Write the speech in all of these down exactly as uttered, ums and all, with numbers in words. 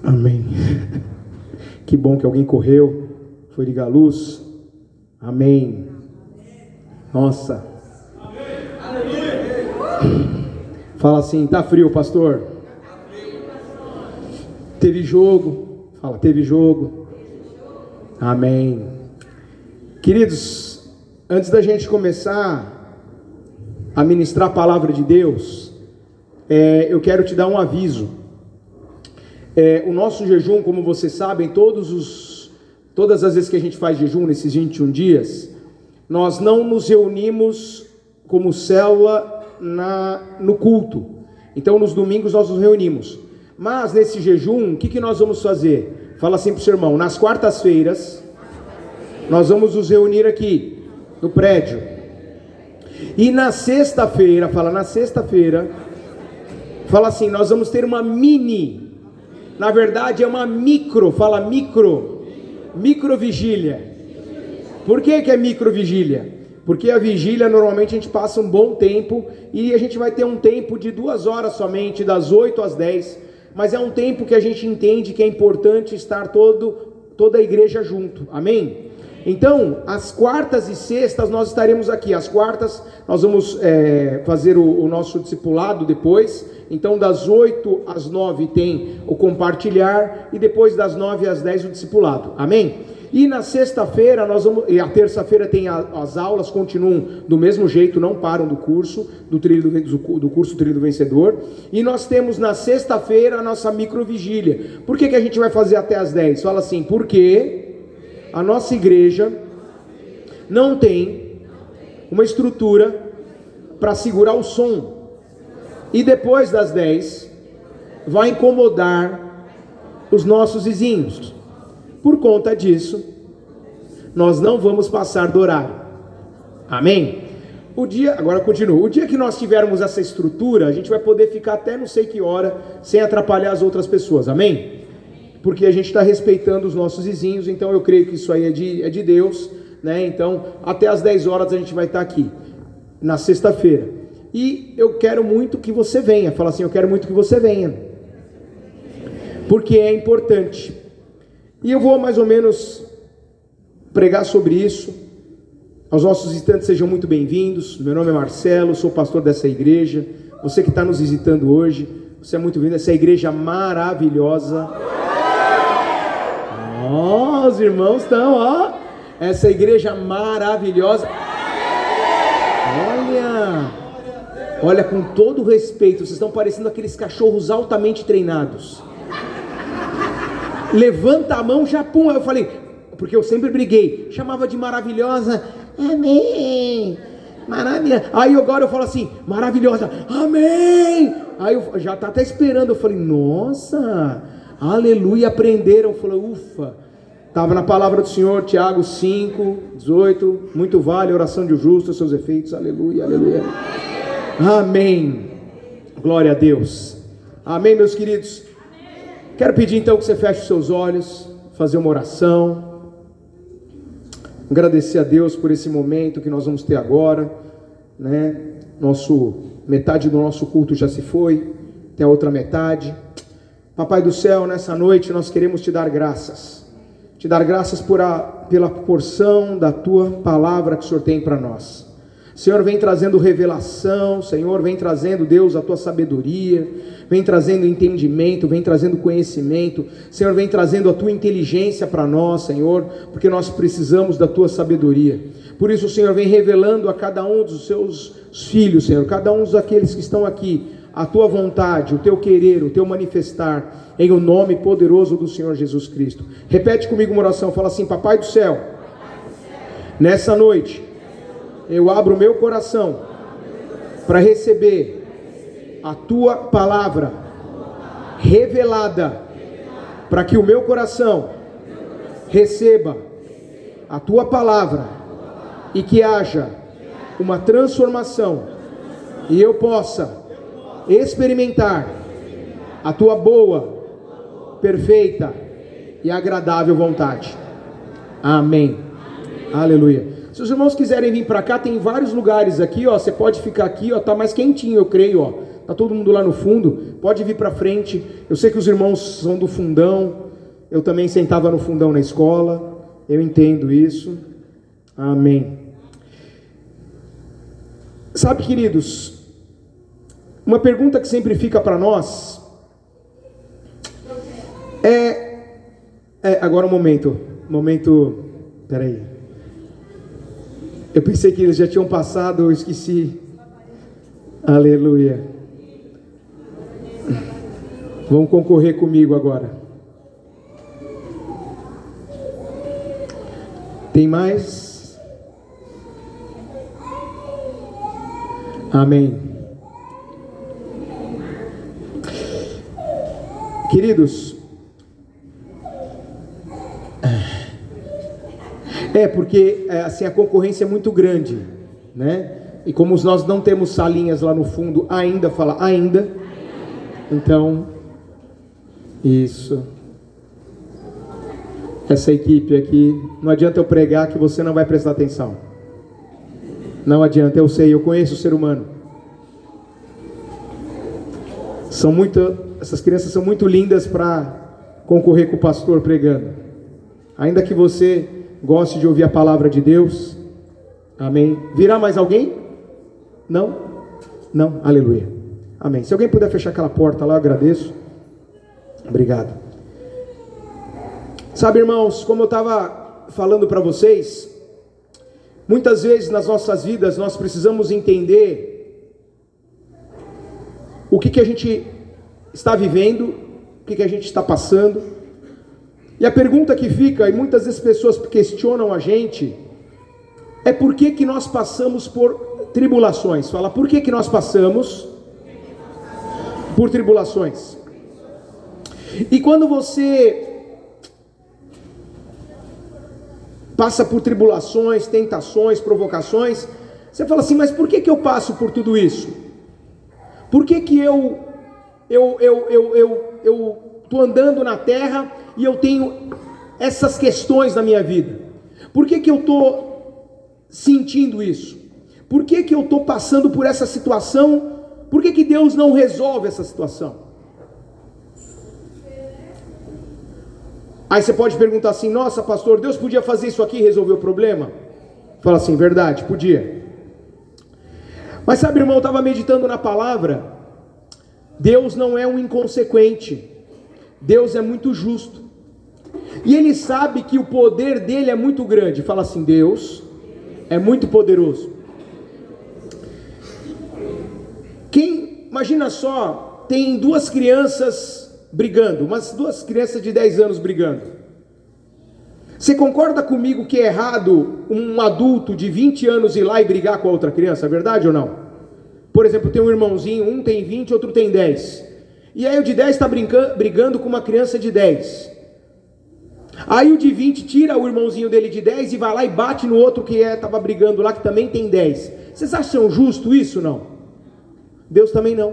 Amém. Que bom que alguém correu, foi ligar a luz. Amém. Nossa. Fala assim, tá frio, pastor? Teve jogo. Fala, teve jogo. Amém. Queridos, antes da gente começar a ministrar a palavra de Deus, é, eu quero te dar um aviso. É, o nosso jejum, como vocês sabem, todos os, todas as vezes que a gente faz jejum, nesses vinte e um dias, nós não nos reunimos como célula na, no culto. Então, nos domingos nós nos reunimos. Mas, nesse jejum, o que, que nós vamos fazer? Fala assim para o seu irmão, nas quartas-feiras, nós vamos nos reunir aqui, no prédio. E na sexta-feira, fala, na sexta-feira, fala assim, nós vamos ter uma mini... Na verdade é uma micro, fala micro, micro vigília. Por que que é micro vigília? Porque a vigília normalmente a gente passa um bom tempo e a gente vai ter um tempo de duas horas somente, das oito às dez, mas é um tempo que a gente entende que é importante estar todo, toda a igreja junto, amém? Então, às quartas e sextas nós estaremos aqui. Às quartas nós vamos é, fazer o, o nosso discipulado depois. Então, das oito às nove tem o compartilhar e depois das nove às dez o discipulado. Amém? E na sexta-feira nós vamos, e a terça-feira tem a, as aulas, continuam do mesmo jeito, não param do curso, do, trilho do, do curso Trilho do Vencedor. E nós temos na sexta-feira a nossa microvigília. Por que que a gente vai fazer até às dez? Fala assim, porque a nossa igreja não tem uma estrutura para segurar o som. E depois das dez, vai incomodar os nossos vizinhos. Por conta disso, nós não vamos passar do horário. Amém? O dia, agora continua. O dia que nós tivermos essa estrutura, a gente vai poder ficar até não sei que hora, sem atrapalhar as outras pessoas. Amém? Porque a gente está respeitando os nossos vizinhos, então eu creio que isso aí é de, é de Deus, né? Então, até às dez horas a gente vai estar aqui, na sexta-feira. E eu quero muito que você venha. Fala assim, eu quero muito que você venha, porque é importante. E eu vou mais ou menos pregar sobre isso. Aos nossos visitantes, sejam muito bem-vindos. Meu nome é Marcelo, sou pastor dessa igreja. Você que está nos visitando hoje, você é muito bem-vindo. Essa igreja maravilhosa. Ó, oh, os irmãos estão, ó. Essa igreja maravilhosa. Olha, olha, com todo respeito, vocês estão parecendo aqueles cachorros altamente treinados. Levanta a mão, já pum. Eu falei, porque eu sempre briguei, chamava de maravilhosa, amém, maravilhosa. Aí agora eu falo assim, maravilhosa, amém. Aí eu já tá até esperando, eu falei, nossa, aleluia, aprenderam. Eu falei, ufa, estava na palavra do Senhor, Tiago cinco, dezoito, muito vale a oração de um justo, seus efeitos, aleluia, aleluia, amém, glória a Deus, amém, meus queridos. Quero pedir então que você feche os seus olhos, fazer uma oração, agradecer a Deus por esse momento que nós vamos ter agora, né? Nosso, metade do nosso culto já se foi, tem a outra metade. Papai do céu, nessa noite nós queremos te dar graças, te dar graças por a, pela porção da tua palavra que o Senhor tem para nós. Senhor, vem trazendo revelação, Senhor, vem trazendo, Deus, a tua sabedoria, vem trazendo entendimento, vem trazendo conhecimento, Senhor, vem trazendo a tua inteligência para nós, Senhor, porque nós precisamos da tua sabedoria. Por isso, Senhor, vem revelando a cada um dos seus filhos, Senhor, cada um daqueles que estão aqui, a tua vontade, o teu querer, o teu manifestar, em o nome poderoso do Senhor Jesus Cristo. Repete comigo uma oração, fala assim, Papai do céu, nessa noite, eu abro o meu coração para receber a tua palavra revelada, para que o meu coração receba a tua palavra e que haja uma transformação e eu possa experimentar a tua boa, perfeita e agradável vontade. Amém. Aleluia. Se os irmãos quiserem vir para cá, tem vários lugares aqui, ó. Você pode ficar aqui, ó. Tá mais quentinho, eu creio, ó. Está todo mundo lá no fundo, pode vir para frente. Eu sei que os irmãos são do fundão, eu também sentava no fundão na escola, eu entendo isso. Amém. Sabe, queridos, uma pergunta que sempre fica para nós é, é... Agora um momento, momento... Peraí. Eu pensei que eles já tinham passado, eu esqueci. Aleluia. Vão concorrer comigo agora. Tem mais? Amém. Queridos, é porque assim, a concorrência é muito grande, né? E como nós não temos salinhas lá no fundo ainda, fala ainda, então, isso, essa equipe aqui, não adianta eu pregar que você não vai prestar atenção, não adianta, eu sei, eu conheço o ser humano, são muito, essas crianças são muito lindas para concorrer com o pastor pregando, ainda que você goste de ouvir a palavra de Deus, amém. Virá mais alguém? Não? Não? Aleluia. Amém. Se alguém puder fechar aquela porta lá, eu agradeço. Obrigado. Sabe, irmãos, como eu estava falando para vocês, muitas vezes nas nossas vidas nós precisamos entender o que, que a gente está vivendo, o que, que a gente está passando. E a pergunta que fica, e muitas vezes pessoas questionam a gente, é por que que nós passamos por tribulações. Fala, por que que nós passamos por tribulações? E quando você passa por tribulações, tentações, provocações, você fala assim, mas por que que eu passo por tudo isso? Por que que eu eu eu eu eu eu tô andando na terra e eu tenho essas questões na minha vida? Por que que eu tô sentindo isso? Por que que eu estou passando por essa situação? Por que que Deus não resolve essa situação? Aí você pode perguntar assim, nossa pastor, Deus podia fazer isso aqui e resolver o problema? Fala assim, verdade, podia. Mas sabe, irmão, eu estava meditando na palavra, Deus não é um inconsequente, Deus é muito justo, e Ele sabe que o poder dele é muito grande. Fala assim, Deus é muito poderoso. Quem, imagina só, tem duas crianças brigando, umas duas crianças de dez anos brigando. Você concorda comigo que é errado um adulto de vinte anos ir lá e brigar com a outra criança, é verdade ou não? Por exemplo, tem um irmãozinho, um tem vinte, outro tem dez. E aí o de dez está brigando com uma criança de dez. Aí o de vinte tira o irmãozinho dele de dez e vai lá e bate no outro que estava é, brigando lá, que também tem dez. Vocês acham justo isso, não? Deus também não.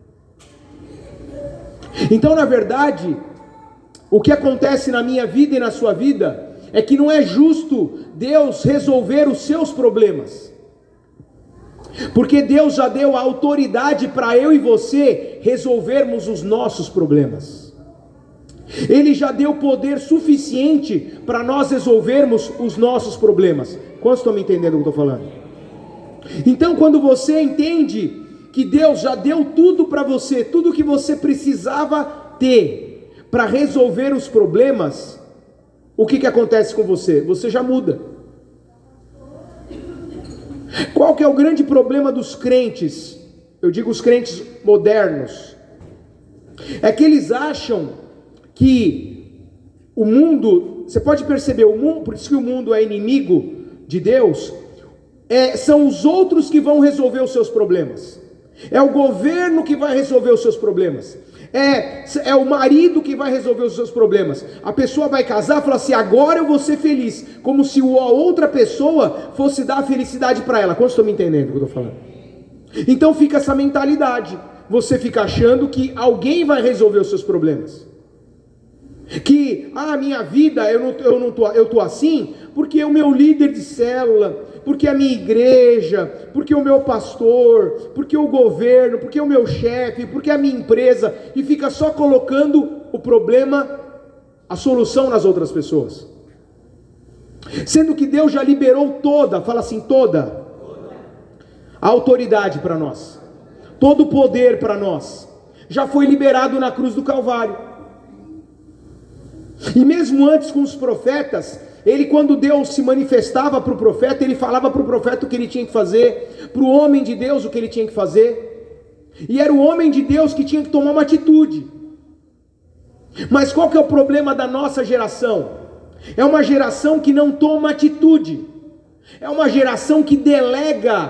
Então, na verdade, o que acontece na minha vida e na sua vida é que não é justo Deus resolver os seus problemas, porque Deus já deu a autoridade para eu e você resolvermos os nossos problemas. Ele já deu poder suficiente para nós resolvermos os nossos problemas. Quantos estão me entendendo o que eu estou falando? Então, quando você entende que Deus já deu tudo para você, tudo que você precisava ter para resolver os problemas, o que que acontece com você? Você já muda. Qual que é o grande problema dos crentes? Eu digo os crentes modernos. É que eles acham que o mundo, você pode perceber, o mundo, por isso que o mundo é inimigo de Deus, é, são os outros que vão resolver os seus problemas. É o governo que vai resolver os seus problemas. É, é o marido que vai resolver os seus problemas. A pessoa vai casar e fala assim, agora eu vou ser feliz. Como se a outra pessoa fosse dar a felicidade para ela. Quantos estão me entendendo o que eu estou falando? Então fica essa mentalidade. Você fica achando que alguém vai resolver os seus problemas. Que, ah, minha vida, eu não, eu não tô, eu tô assim, porque o meu líder de célula, porque a minha igreja, porque o meu pastor, porque o governo, porque o meu chefe, porque a minha empresa, e fica só colocando o problema, a solução nas outras pessoas. Sendo que Deus já liberou toda, fala assim, toda a autoridade para nós, todo o poder para nós, já foi liberado na cruz do Calvário. E mesmo antes com os profetas, ele, quando Deus se manifestava para o profeta, ele falava para o profeta o que ele tinha que fazer, para o homem de Deus o que ele tinha que fazer, e era o homem de Deus que tinha que tomar uma atitude. Mas qual que é o problema da nossa geração? É uma geração que não toma atitude, é uma geração que delega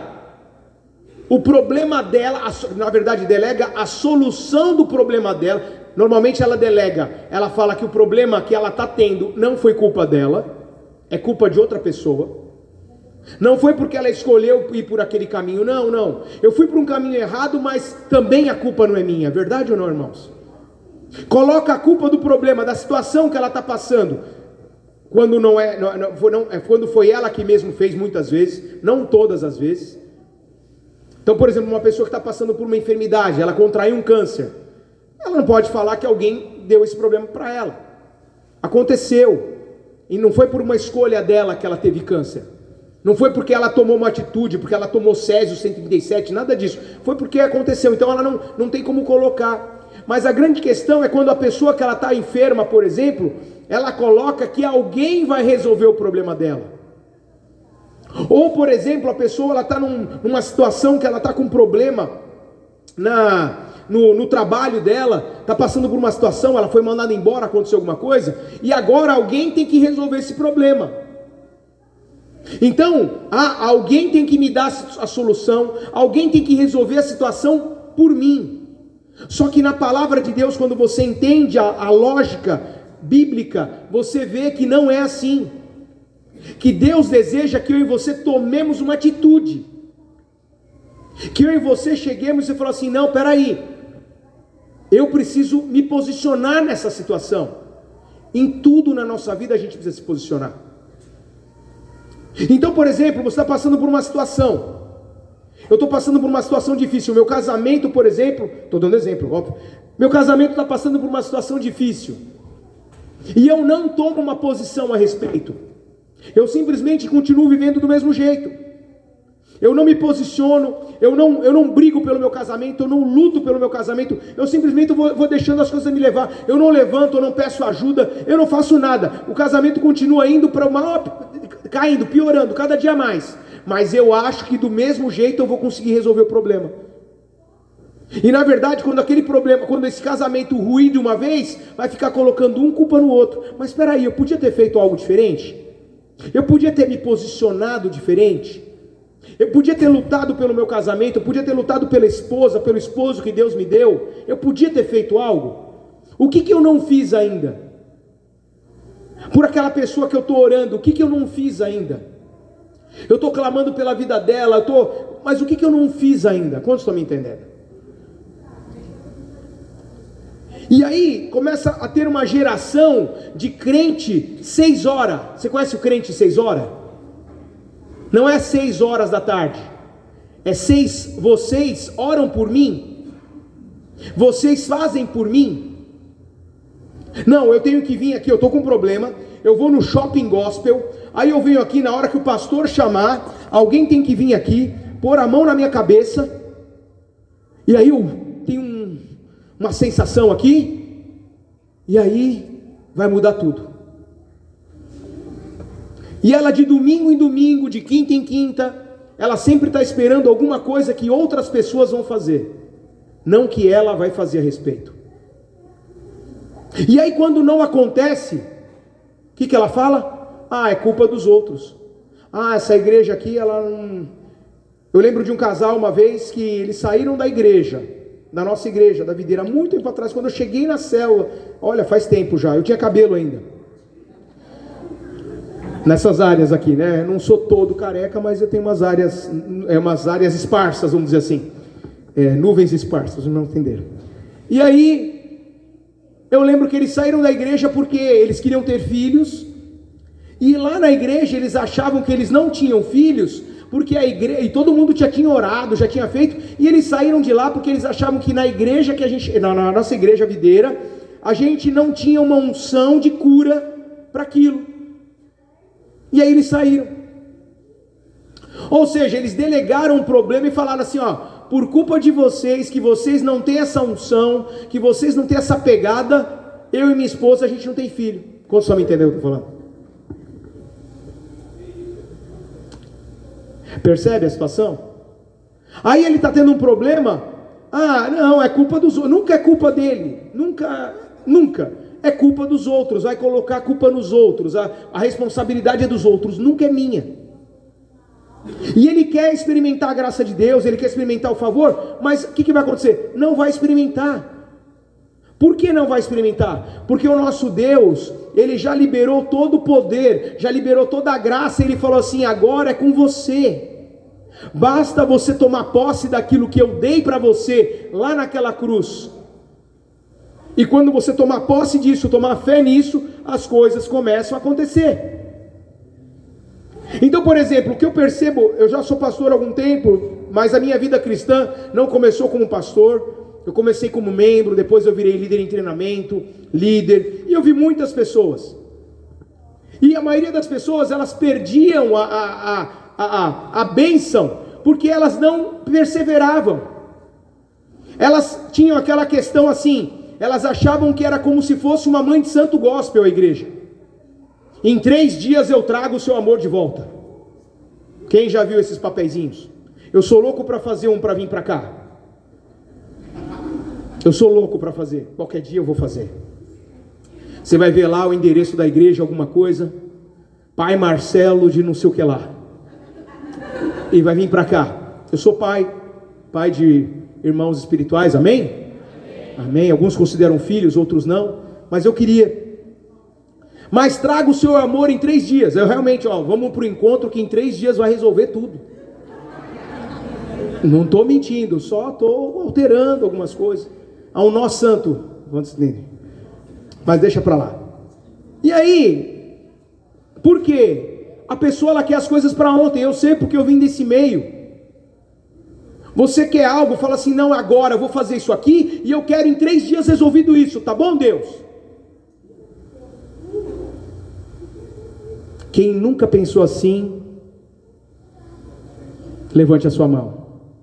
o problema dela, na verdade delega a solução do problema dela. Normalmente ela delega, ela fala que o problema que ela está tendo não foi culpa dela, é culpa de outra pessoa. Não foi porque ela escolheu ir por aquele caminho, não, não. Eu fui por um caminho errado, mas também a culpa não é minha, verdade ou não, irmãos? Coloca a culpa do problema, da situação que ela está passando, quando não é, não, não, não, é quando foi ela que mesmo fez muitas vezes, não todas as vezes. Então, por exemplo, uma pessoa que está passando por uma enfermidade, ela contraiu um câncer, ela não pode falar que alguém deu esse problema para ela. Aconteceu, e não foi por uma escolha dela que ela teve câncer, não foi porque ela tomou uma atitude, porque ela tomou Césio cento e trinta e sete, nada disso, foi porque aconteceu. Então ela não, não tem como colocar. Mas a grande questão é quando a pessoa que ela está enferma, por exemplo, ela coloca que alguém vai resolver o problema dela. Ou, por exemplo, a pessoa ela está num, numa situação que ela está com um problema na, no, no trabalho dela, está passando por uma situação, ela foi mandada embora, aconteceu alguma coisa, e agora alguém tem que resolver esse problema. Então, ah, alguém tem que me dar a solução, alguém tem que resolver a situação por mim. Só que na palavra de Deus, quando você entende a, a lógica bíblica, você vê que não é assim. Que Deus deseja que eu e você tomemos uma atitude, que eu e você cheguemos e falamos assim, não, peraí, eu preciso me posicionar nessa situação. Em tudo na nossa vida a gente precisa se posicionar. Então, por exemplo, você está passando por uma situação, eu estou passando por uma situação difícil, meu casamento, por exemplo, estou dando exemplo, óbvio, meu casamento está passando por uma situação difícil, e eu não tomo uma posição a respeito, eu simplesmente continuo vivendo do mesmo jeito, eu não me posiciono, eu não, eu não brigo pelo meu casamento, eu não luto pelo meu casamento, eu simplesmente vou, vou deixando as coisas me levar, eu não levanto, eu não peço ajuda, eu não faço nada, o casamento continua indo para uma, caindo, piorando, cada dia mais, mas eu acho que do mesmo jeito eu vou conseguir resolver o problema. E na verdade, quando aquele problema, quando esse casamento ruir de uma vez, vai ficar colocando um culpa no outro. Mas espera aí, eu podia ter feito algo diferente? Eu podia ter me posicionado diferente? Eu podia ter lutado pelo meu casamento, eu podia ter lutado pela esposa, pelo esposo que Deus me deu, eu podia ter feito algo? O que que eu não fiz ainda? Por aquela pessoa que eu estou orando, o que que eu não fiz ainda? Eu estou clamando pela vida dela, eu tô... mas o que que eu não fiz ainda? Quantos estão me entendendo? E aí começa a ter uma geração de crente seis horas. Você conhece o crente seis horas? Não é seis horas da tarde, é seis, vocês oram por mim, vocês fazem por mim. Não, eu tenho que vir aqui, eu estou com um problema, eu vou no shopping gospel, aí eu venho aqui na hora que o pastor chamar, alguém tem que vir aqui, pôr a mão na minha cabeça, e aí eu tenho um, uma sensação aqui, e aí vai mudar tudo. E ela de domingo em domingo, de quinta em quinta, ela sempre está esperando alguma coisa que outras pessoas vão fazer, não que ela vai fazer a respeito. E aí quando não acontece, o que, que ela fala? Ah, é culpa dos outros. Ah, essa igreja aqui, ela não... Eu lembro de um casal uma vez que eles saíram da igreja, da nossa igreja, da Videira, muito tempo atrás, quando eu cheguei na célula, olha, faz tempo já, eu tinha cabelo ainda. Nessas áreas aqui, né? Eu não sou todo careca, mas eu tenho umas áreas, é, umas áreas esparsas, vamos dizer assim, é, nuvens esparsas, não entenderam. E aí, eu lembro que eles saíram da igreja porque eles queriam ter filhos, E lá na igreja eles achavam que eles não tinham filhos, porque a igreja, e todo mundo já tinha orado, já tinha feito, e eles saíram de lá porque eles achavam que na igreja que a gente, na, na nossa igreja videira, a gente não tinha uma unção de cura para aquilo. E aí eles saíram. Ou seja, eles delegaram o problema e falaram assim, ó, por culpa de vocês, que vocês não têm essa unção, que vocês não têm essa pegada, eu e minha esposa, a gente não tem filho. Quantos só me entendeu o que eu estou falando? Percebe a situação? Aí ele está tendo um problema. Ah, não, é culpa dos outros. Nunca é culpa dele. Nunca, nunca. É culpa dos outros. Vai colocar a culpa nos outros. A, a responsabilidade é dos outros. Nunca é minha. E ele quer experimentar a graça de Deus. Ele quer experimentar o favor. Mas o que, que vai acontecer? Não vai experimentar. Por que não vai experimentar? Porque o nosso Deus, Ele já liberou todo o poder, já liberou toda a graça, Ele falou assim, agora é com você, basta você tomar posse daquilo que eu dei para você, lá naquela cruz, e quando você tomar posse disso, tomar fé nisso, as coisas começam a acontecer. Então, por exemplo, o que eu percebo, eu já sou pastor há algum tempo, mas a minha vida cristã não começou como pastor. Eu comecei como membro, depois eu virei líder em treinamento, líder, e eu vi muitas pessoas, e a maioria das pessoas, elas perdiam a, a, a, a, a bênção, porque elas não perseveravam, elas tinham aquela questão assim, elas achavam que era como se fosse uma mãe de santo gospel a igreja, em três dias eu trago o seu amor de volta. Quem já viu esses papeizinhos? Eu sou louco para fazer um para vir para cá. Eu sou louco para fazer, qualquer dia eu vou fazer. Você vai ver lá o endereço da igreja, alguma coisa, pai Marcelo de não sei o que lá, e vai vir para cá. Eu sou pai, pai de irmãos espirituais, amém? Amém? Amém. Alguns consideram filhos, outros não, mas eu queria. Mas traga o seu amor em três dias. Eu realmente, ó, vamos para o encontro que em três dias vai resolver tudo. Não estou mentindo, só estou alterando algumas coisas. Há um nó santo, mas deixa para lá. E aí, por quê? A pessoa ela quer as coisas para ontem. Eu sei porque eu vim desse meio. Você quer algo, fala assim, não, agora eu vou fazer isso aqui e eu quero em três dias resolvido isso, tá bom, Deus? Quem nunca pensou assim, levante a sua mão.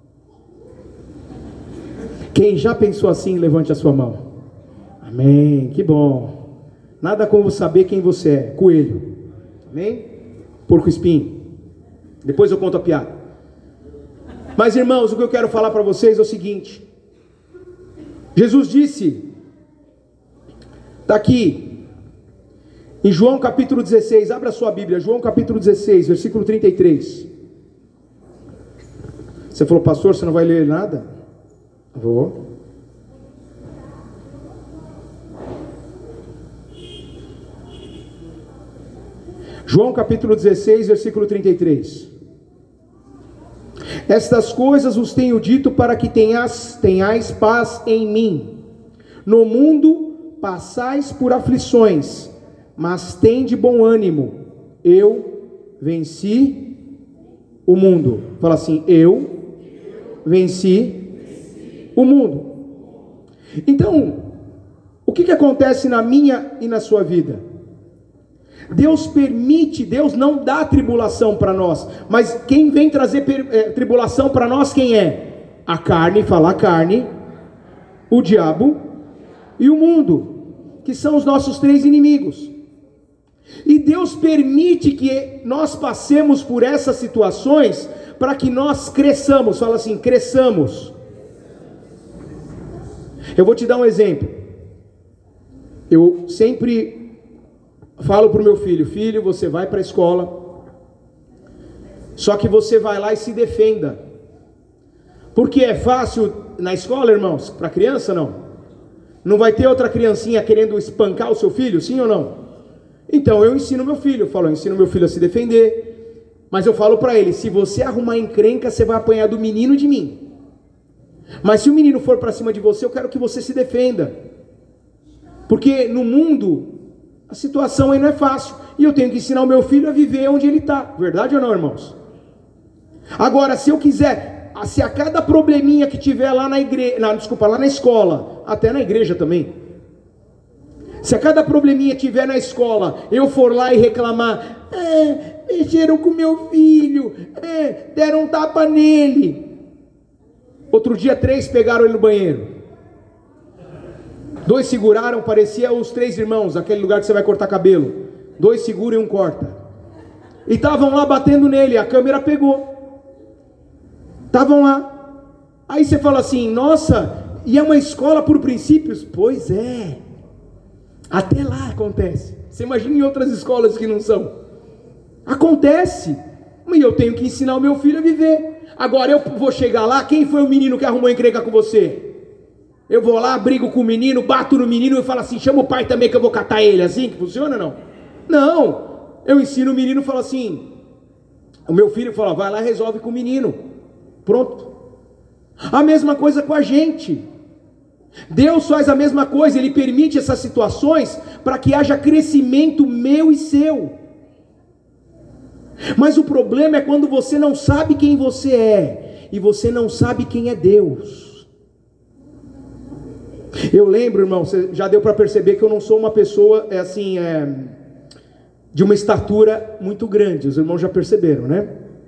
Quem já pensou assim, levante a sua mão. Amém, que bom. Nada como saber quem você é. Coelho. Amém? Porco espinho. Depois eu conto a piada. Mas irmãos, o que eu quero falar para vocês é o seguinte. Jesus disse, está aqui, em João capítulo dezesseis, abra a sua Bíblia, João capítulo dezesseis, versículo trinta e três. Você falou, pastor, você não vai ler nada? Vou. João capítulo dezesseis, versículo trinta e três. Estas coisas vos tenho dito para que tenhais, tenhais paz em mim. No mundo passais por aflições, mas tende bom ânimo. Eu venci o mundo. Fala assim, eu venci o mundo. Então, o que, que acontece na minha e na sua vida? Deus permite, Deus não dá tribulação para nós, mas quem vem trazer é, tribulação para nós, quem é? A carne, fala a carne, o diabo e o mundo, que são os nossos três inimigos. E Deus permite que nós passemos por essas situações para que nós cresçamos. Fala assim, cresçamos. Eu vou te dar um exemplo. Eu sempre falo para o meu filho, filho, você vai para a escola, só que você vai lá e se defenda. Porque é fácil na escola, irmãos, para criança não? Não vai ter outra criancinha querendo espancar o seu filho, sim ou não? Então eu ensino meu filho, eu falo, eu ensino meu filho a se defender, mas eu falo para ele, se você arrumar encrenca, você vai apanhar do menino e de mim. Mas se o menino for para cima de você, eu quero que você se defenda. Porque no mundo, a situação aí não é fácil. e eu tenho que ensinar o meu filho a viver onde ele está. Verdade ou não, irmãos? Agora, se eu quiser, se a cada probleminha que tiver lá na igreja, não, desculpa, lá na escola, até na igreja também, se a cada probleminha tiver na escola, eu for lá e reclamar, é, mexeram com meu filho, é, deram um tapa nele. Outro dia três pegaram ele no banheiro. Dois seguraram, parecia os três irmãos, aquele lugar que você vai cortar cabelo. Dois seguram e um corta. E estavam lá batendo nele, a câmera pegou. Estavam lá. Aí você fala assim, nossa, e é uma escola por princípios? Pois é. Até lá acontece. Você imagina em outras escolas que não são. Acontece. E eu tenho que ensinar o meu filho a viver. Agora eu vou chegar lá, quem foi o menino que arrumou encrenca com você? Eu vou lá, brigo com o menino, bato no menino e falo assim, chama o pai também que eu vou catar ele. Assim que funciona ou não? Não. Eu ensino o menino e falo assim, o meu filho fala, vai lá e resolve com o menino. Pronto. A mesma coisa com a gente. Deus faz a mesma coisa, Ele permite essas situações para que haja crescimento meu e seu. Mas o problema é quando você não sabe quem você é e você não sabe quem é Deus. Eu lembro, irmão, você já deu para perceber que eu não sou uma pessoa é assim, é, de uma estatura muito grande. Os irmãos já perceberam, né?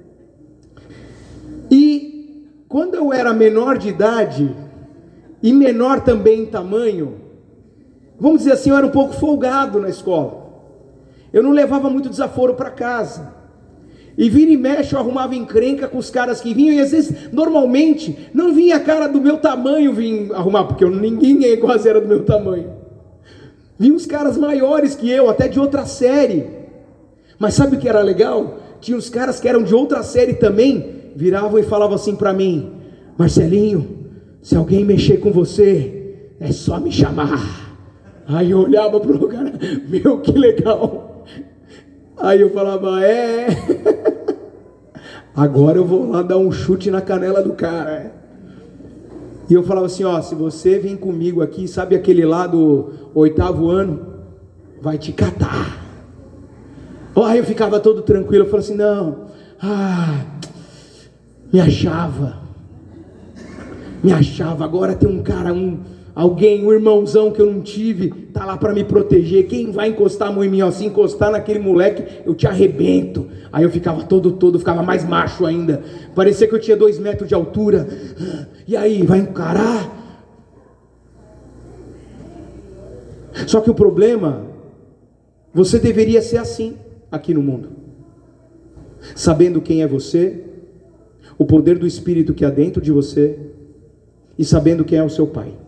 E quando eu era menor de idade e menor também em tamanho, vamos dizer assim, eu era um pouco folgado na escola. Eu não levava muito desaforo para casa. E vira e mexe, eu arrumava encrenca com os caras que vinham. E às vezes, normalmente, não vinha cara do meu tamanho vir arrumar, porque eu, ninguém quase era do meu tamanho. Vinha os caras maiores que eu, até de outra série. Mas sabe o que era legal? Tinha os caras que eram de outra série também, viravam e falavam assim para mim, Marcelinho, se alguém mexer com você, é só me chamar. Aí eu olhava pro cara, meu, que legal. Aí eu falava, é, agora eu vou lá dar um chute na canela do cara. E eu falava assim, ó, se você vir comigo aqui, sabe aquele lá do oitavo ano, vai te catar. Aí eu ficava todo tranquilo, eu falava assim, não, ah, me achava, me achava, agora tem um cara, um, alguém, um irmãozão que eu não tive, tá lá para me proteger. Quem vai encostar a mão em mim, ó, se encostar naquele moleque, eu te arrebento. Aí eu ficava todo, todo, ficava mais macho ainda, parecia que eu tinha dois metros de altura. E aí, vai encarar? Só que o problema, você deveria ser assim aqui no mundo, sabendo quem é você, o poder do Espírito que há dentro de você, e sabendo quem é o seu pai.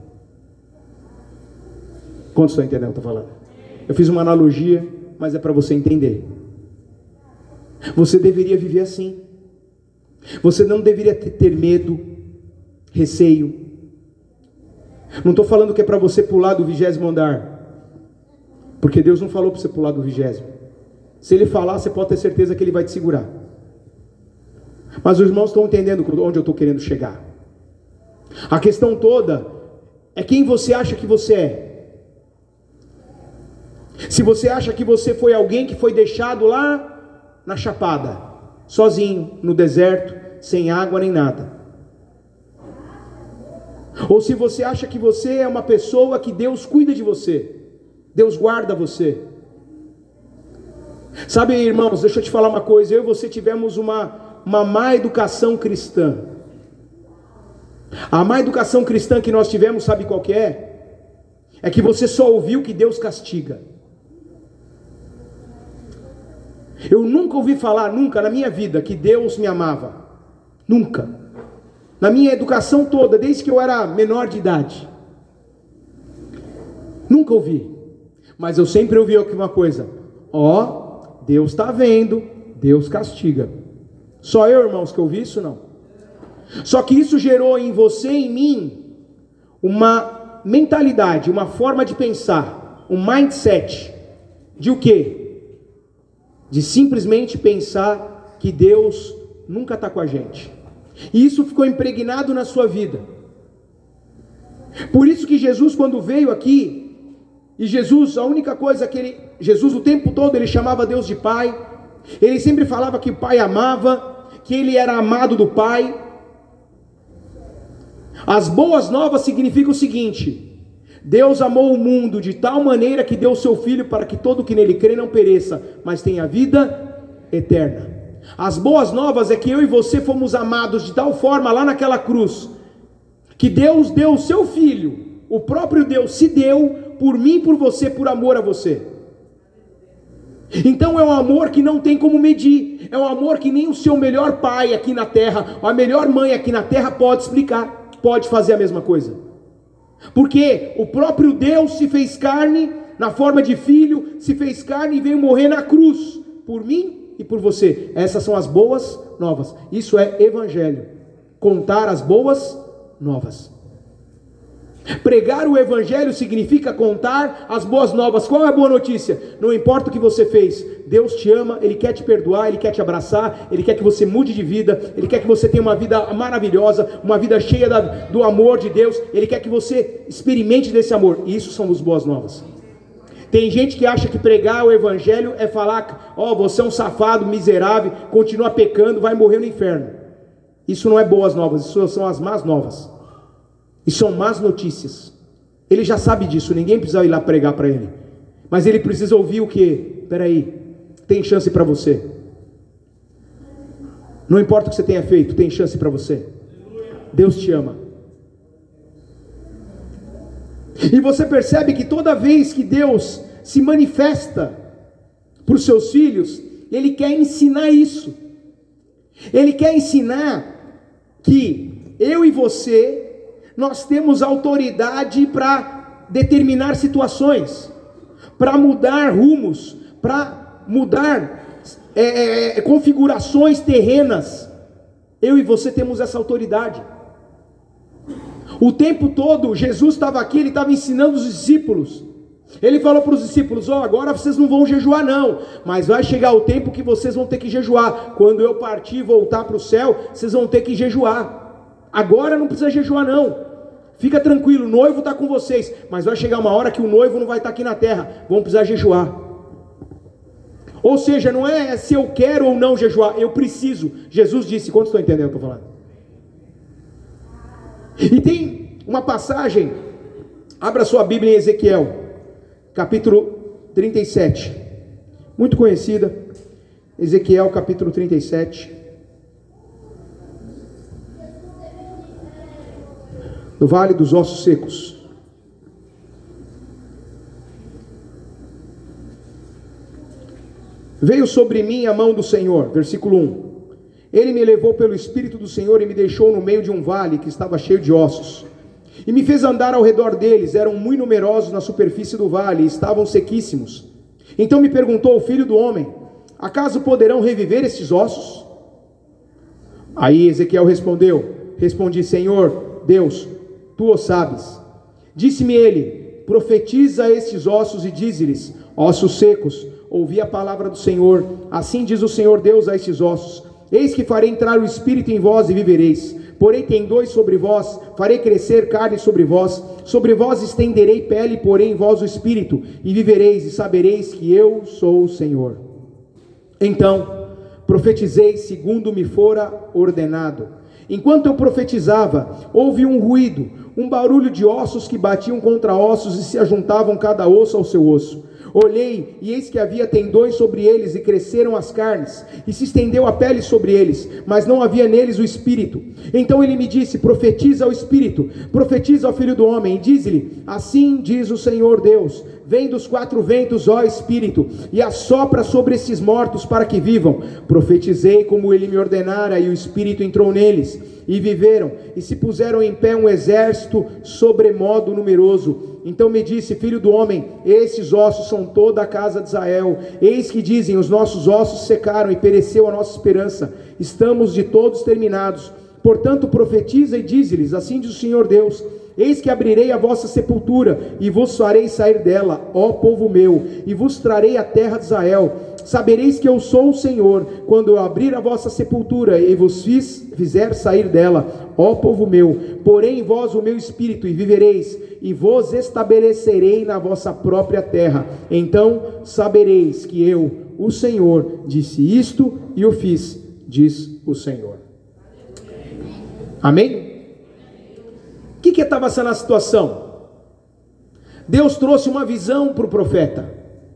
Quantos estão entendendo o que eu estou falando? Eu fiz uma analogia, mas é para você entender. Você deveria viver assim. Você não deveria ter medo, receio. Não estou falando que é para você pular do vigésimo andar, porque Deus não falou para você pular do vigésimo. Se Ele falar, você pode ter certeza que Ele vai te segurar. Mas os irmãos estão entendendo onde eu estou querendo chegar. A questão toda é quem você acha que você é. Se você acha que você foi alguém que foi deixado lá na chapada, sozinho, no deserto, sem água nem nada. Ou se você acha que você é uma pessoa que Deus cuida de você, Deus guarda você. Sabe, irmãos, deixa eu te falar uma coisa, eu e você tivemos uma, uma má educação cristã. A má educação cristã que nós tivemos, sabe qual que é? É que você só ouviu que Deus castiga. Eu nunca ouvi falar, nunca na minha vida, que Deus me amava. Nunca. Na minha educação toda, desde que eu era menor de idade. Nunca ouvi. Mas eu sempre ouvi uma coisa. Ó, Deus está vendo, Deus castiga. Só eu, irmãos, que ouvi isso? Não. Só que isso gerou em você e em mim uma mentalidade, uma forma de pensar, um mindset de o quê? De simplesmente pensar que Deus nunca está com a gente. E isso ficou impregnado na sua vida. Por isso que Jesus, quando veio aqui, E Jesus, a única coisa que ele, Jesus o tempo todo ele chamava Deus de Pai, ele sempre falava que o Pai amava, que ele era amado do Pai. As boas novas significam o seguinte: Deus amou o mundo de tal maneira que deu o seu Filho para que todo que nele crê não pereça, mas tenha vida eterna. As boas novas é que eu e você fomos amados de tal forma lá naquela cruz, que Deus deu o seu Filho, o próprio Deus se deu por mim e por você, por amor a você. Então é um amor que não tem como medir, é um amor que nem o seu melhor pai aqui na terra, ou a melhor mãe aqui na terra pode explicar, pode fazer a mesma coisa. Porque o próprio Deus se fez carne, na forma de filho, se fez carne e veio morrer na cruz, por mim e por você. Essas são as boas novas. Isso é evangelho, contar as boas novas. Pregar o evangelho significa contar as boas novas. Qual é a boa notícia? Não importa o que você fez, Deus te ama, Ele quer te perdoar, Ele quer te abraçar, Ele quer que você mude de vida, Ele quer que você tenha uma vida maravilhosa, uma vida cheia da, do amor de Deus, Ele quer que você experimente desse amor. E isso são as boas novas. Tem gente que acha que pregar o evangelho é falar: ó, oh, você é um safado, miserável, continua pecando, vai morrer no inferno. Isso não é boas novas, isso são as más novas. E são más notícias. Ele já sabe disso, ninguém precisa ir lá pregar para ele. Mas ele precisa ouvir o que? Peraí, tem chance para você. Não importa o que você tenha feito, tem chance para você. Deus te ama. E você percebe que toda vez que Deus se manifesta para os seus filhos, Ele quer ensinar isso. Ele quer ensinar que eu e você, nós temos autoridade para determinar situações, para mudar rumos, para mudar é, é, configurações terrenas. Eu e você temos essa autoridade. O tempo todo Jesus estava aqui, Ele estava ensinando os discípulos. Ele falou para os discípulos: ó, oh, agora vocês não vão jejuar não, mas vai chegar o tempo que vocês vão ter que jejuar. Quando eu partir e voltar para o céu, vocês vão ter que jejuar. Agora não precisa jejuar não. Fica tranquilo, o noivo está com vocês, mas vai chegar uma hora que o noivo não vai estar aqui na terra, vão precisar jejuar. Ou seja, não é se eu quero ou não jejuar, eu preciso. Jesus disse, quantos estão entendendo o que eu estou falando? E tem uma passagem, abra sua Bíblia em Ezequiel, capítulo trinta e sete, muito conhecida, Ezequiel capítulo trinta e sete. No vale dos ossos secos. Veio sobre mim a mão do Senhor, versículo um. Ele me levou pelo Espírito do Senhor e me deixou no meio de um vale que estava cheio de ossos. E me fez andar ao redor deles, eram muito numerosos na superfície do vale, e estavam sequíssimos. Então me perguntou o filho do homem: acaso poderão reviver estes ossos? Aí Ezequiel respondeu, respondi: Senhor Deus, Tu o sabes. Disse-me ele: profetiza a estes ossos e dize-lhes: ossos secos, ouvi a palavra do Senhor. Assim diz o Senhor Deus a estes ossos: eis que farei entrar o Espírito em vós e vivereis. Porém tendões sobre vós, farei crescer carne sobre vós. Sobre vós estenderei pele, porém em vós o Espírito, e vivereis e sabereis que eu sou o Senhor. Então profetizei segundo me fora ordenado. Enquanto eu profetizava, houve um ruído, um barulho de ossos que batiam contra ossos e se ajuntavam cada osso ao seu osso. Olhei, e eis que havia tendões sobre eles, e cresceram as carnes, e se estendeu a pele sobre eles, mas não havia neles o Espírito. Então ele me disse: profetiza ao Espírito, profetiza ao Filho do Homem, e diz-lhe: assim diz o Senhor Deus, vem dos quatro ventos, ó Espírito, e assopra sobre esses mortos para que vivam. Profetizei como ele me ordenara, e o Espírito entrou neles, e viveram, e se puseram em pé um exército sobremodo numeroso. Então me disse: filho do homem, esses ossos são toda a casa de Israel. Eis que dizem: os nossos ossos secaram e pereceu a nossa esperança, estamos de todos terminados. Portanto profetiza e dize-lhes: assim diz o Senhor Deus, eis que abrirei a vossa sepultura, e vos farei sair dela, ó povo meu, e vos trarei a terra de Israel. sabereis que eu sou o Senhor, quando eu abrir a vossa sepultura e vos fiz, fizer sair dela, ó povo meu, porém em vós o meu espírito, e vivereis, e vos estabelecerei na vossa própria terra. Então sabereis que eu, o Senhor, disse isto e o fiz, diz o Senhor. Amém? O que que estava sendo a situação? Deus trouxe uma visão para o profeta,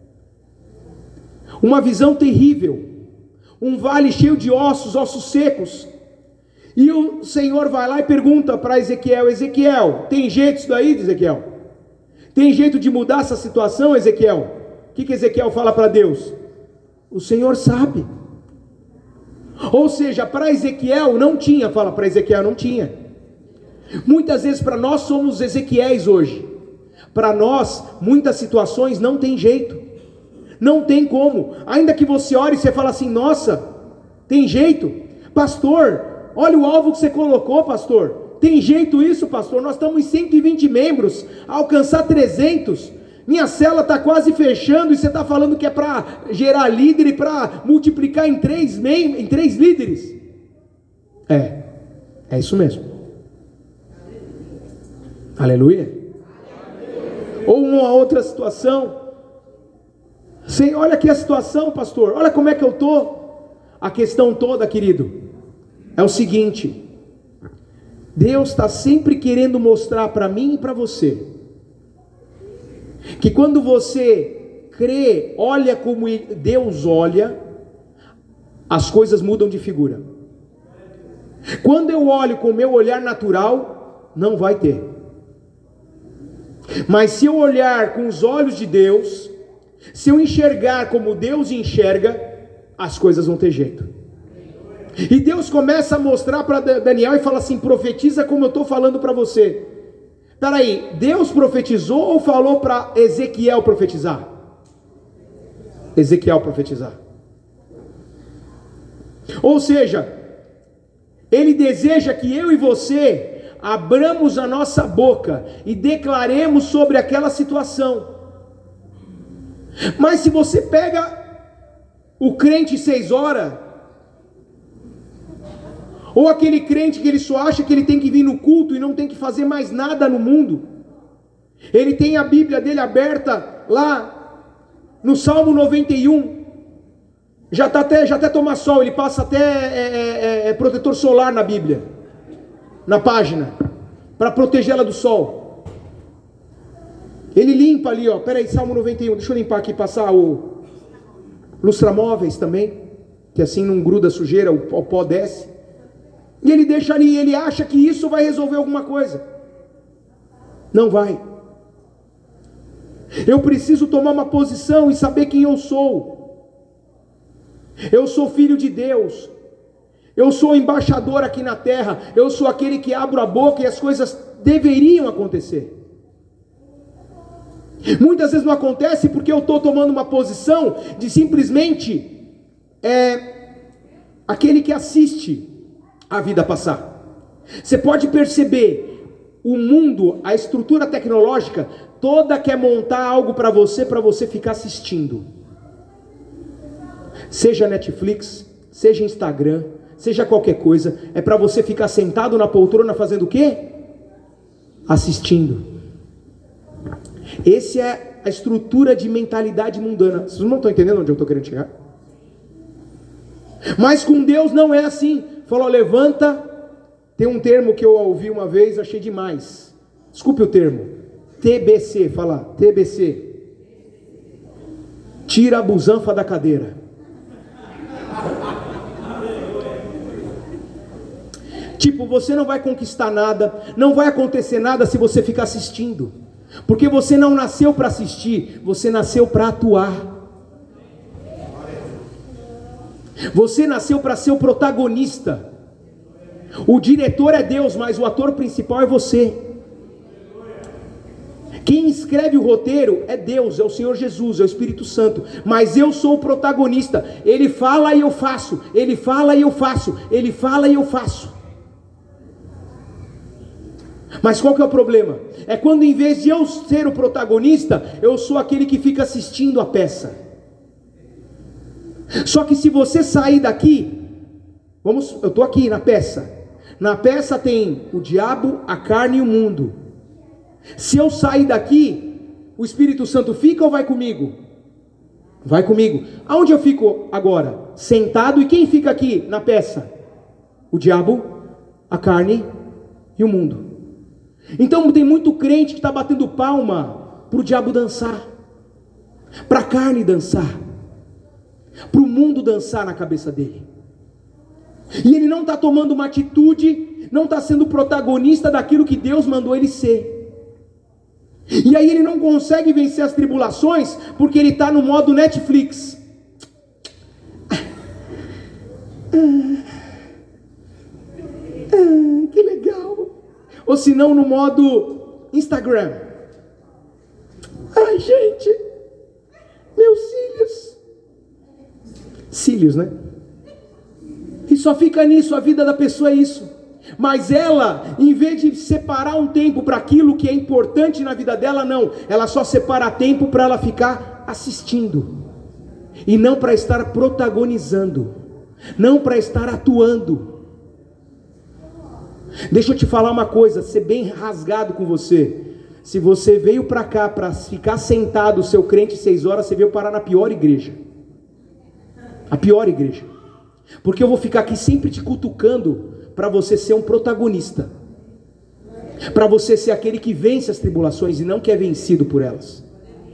uma visão terrível, um vale cheio de ossos, ossos secos, e o Senhor vai lá e pergunta para Ezequiel: Ezequiel, tem jeito isso daí, Ezequiel? Tem jeito de mudar essa situação, Ezequiel? O que que Ezequiel fala para Deus? O Senhor sabe. Ou seja, para Ezequiel não tinha, fala para Ezequiel, não tinha. Muitas vezes para nós somos Ezequiéis hoje. Para nós, muitas situações não tem jeito, não tem como, ainda que você ore e você fala assim: nossa, tem jeito, pastor, olha o alvo que você colocou, pastor, tem jeito isso, pastor, nós estamos em cento e vinte membros, a alcançar trezentos, minha célula está quase fechando, e você está falando que é para gerar líder e para multiplicar em três, mem- em três líderes, é, é isso mesmo, aleluia. Ou uma outra situação, Senhor, olha aqui a situação, pastor, olha como é que eu estou. A questão toda, querido, é o seguinte: Deus está sempre querendo mostrar para mim e para você, que quando você crê, olha como Deus olha, as coisas mudam de figura. Quando eu olho com o meu olhar natural, não vai ter. Mas se eu olhar com os olhos de Deus, se eu enxergar como Deus enxerga, as coisas vão ter jeito. E Deus começa a mostrar para Daniel e fala assim: profetiza como eu estou falando para você. Espera aí, Deus profetizou ou falou para Ezequiel profetizar? Ezequiel profetizar. Ou seja, Ele deseja que eu e você abramos a nossa boca e declaremos sobre aquela situação. Mas se você pega o crente seis horas, ou aquele crente que ele só acha que ele tem que vir no culto e não tem que fazer mais nada no mundo, ele tem a Bíblia dele aberta lá no Salmo noventa e um, já está até, já até toma sol, ele passa até é, é, é, protetor solar na Bíblia, na página, para protegê-la do sol. Ele limpa ali, ó, peraí, Salmo noventa e um, deixa eu limpar aqui, passar o lustramóveis também, que assim não gruda sujeira, o, o pó desce, e ele deixa ali, ele acha que isso vai resolver alguma coisa. Não vai. Eu preciso tomar uma posição e saber quem eu sou. Eu sou filho de Deus, eu sou embaixador aqui na terra, eu sou aquele que abro a boca e as coisas deveriam acontecer. Muitas vezes não acontece porque eu estou tomando uma posição de simplesmente é, aquele que assiste a vida passar. Você pode perceber, o mundo, a estrutura tecnológica toda quer montar algo para você, para você ficar assistindo. Seja Netflix, seja Instagram, seja qualquer coisa, é para você ficar sentado na poltrona fazendo o quê? Assistindo. Essa é a estrutura de mentalidade mundana. Vocês não estão entendendo onde eu estou querendo chegar? Mas com Deus não é assim. Falou, levanta. Tem um termo que eu ouvi uma vez, achei demais. Desculpe o termo. T B C, fala, T B C. Tira a busanfa da cadeira. Tipo, você não vai conquistar nada, não vai acontecer nada se você ficar assistindo. Porque você não nasceu para assistir, você nasceu para atuar. Você nasceu para ser o protagonista. O diretor é Deus, mas o ator principal é você. Quem escreve o roteiro é Deus, é o Senhor Jesus, é o Espírito Santo. Mas eu sou o protagonista. Ele fala e eu faço. Ele fala e eu faço. Ele fala e eu faço. Mas qual que é o problema? É quando em vez de eu ser o protagonista, eu sou aquele que fica assistindo a peça. Só que se você sair daqui, vamos, eu estou aqui na peça. Na peça tem o diabo, a carne e o mundo. Se eu sair daqui, o Espírito Santo fica ou vai comigo? Vai comigo. Aonde eu fico agora? Sentado, e quem fica aqui na peça? O diabo, a carne e o mundo. Então tem muito crente que está batendo palma para o diabo dançar, para a carne dançar, para o mundo dançar na cabeça dele. E ele não está tomando uma atitude, não está sendo protagonista daquilo que Deus mandou ele ser. E aí ele não consegue vencer as tribulações, porque ele está no modo Netflix. Ah, ah, que legal. Ou se não, no modo Instagram. Ai, gente, meus cílios. Cílios, né? E só fica nisso, a vida da pessoa é isso. Mas ela, em vez de separar um tempo para aquilo que é importante na vida dela, não. Ela só separa tempo para ela ficar assistindo. E não para estar protagonizando. Não para estar atuando. Deixa eu te falar uma coisa, ser bem rasgado com você. Se você veio para cá para ficar sentado, seu crente, seis horas, você veio parar na pior igreja. A pior igreja. Porque eu vou ficar aqui sempre te cutucando para você ser um protagonista, para você ser aquele que vence as tribulações e não que é vencido por elas,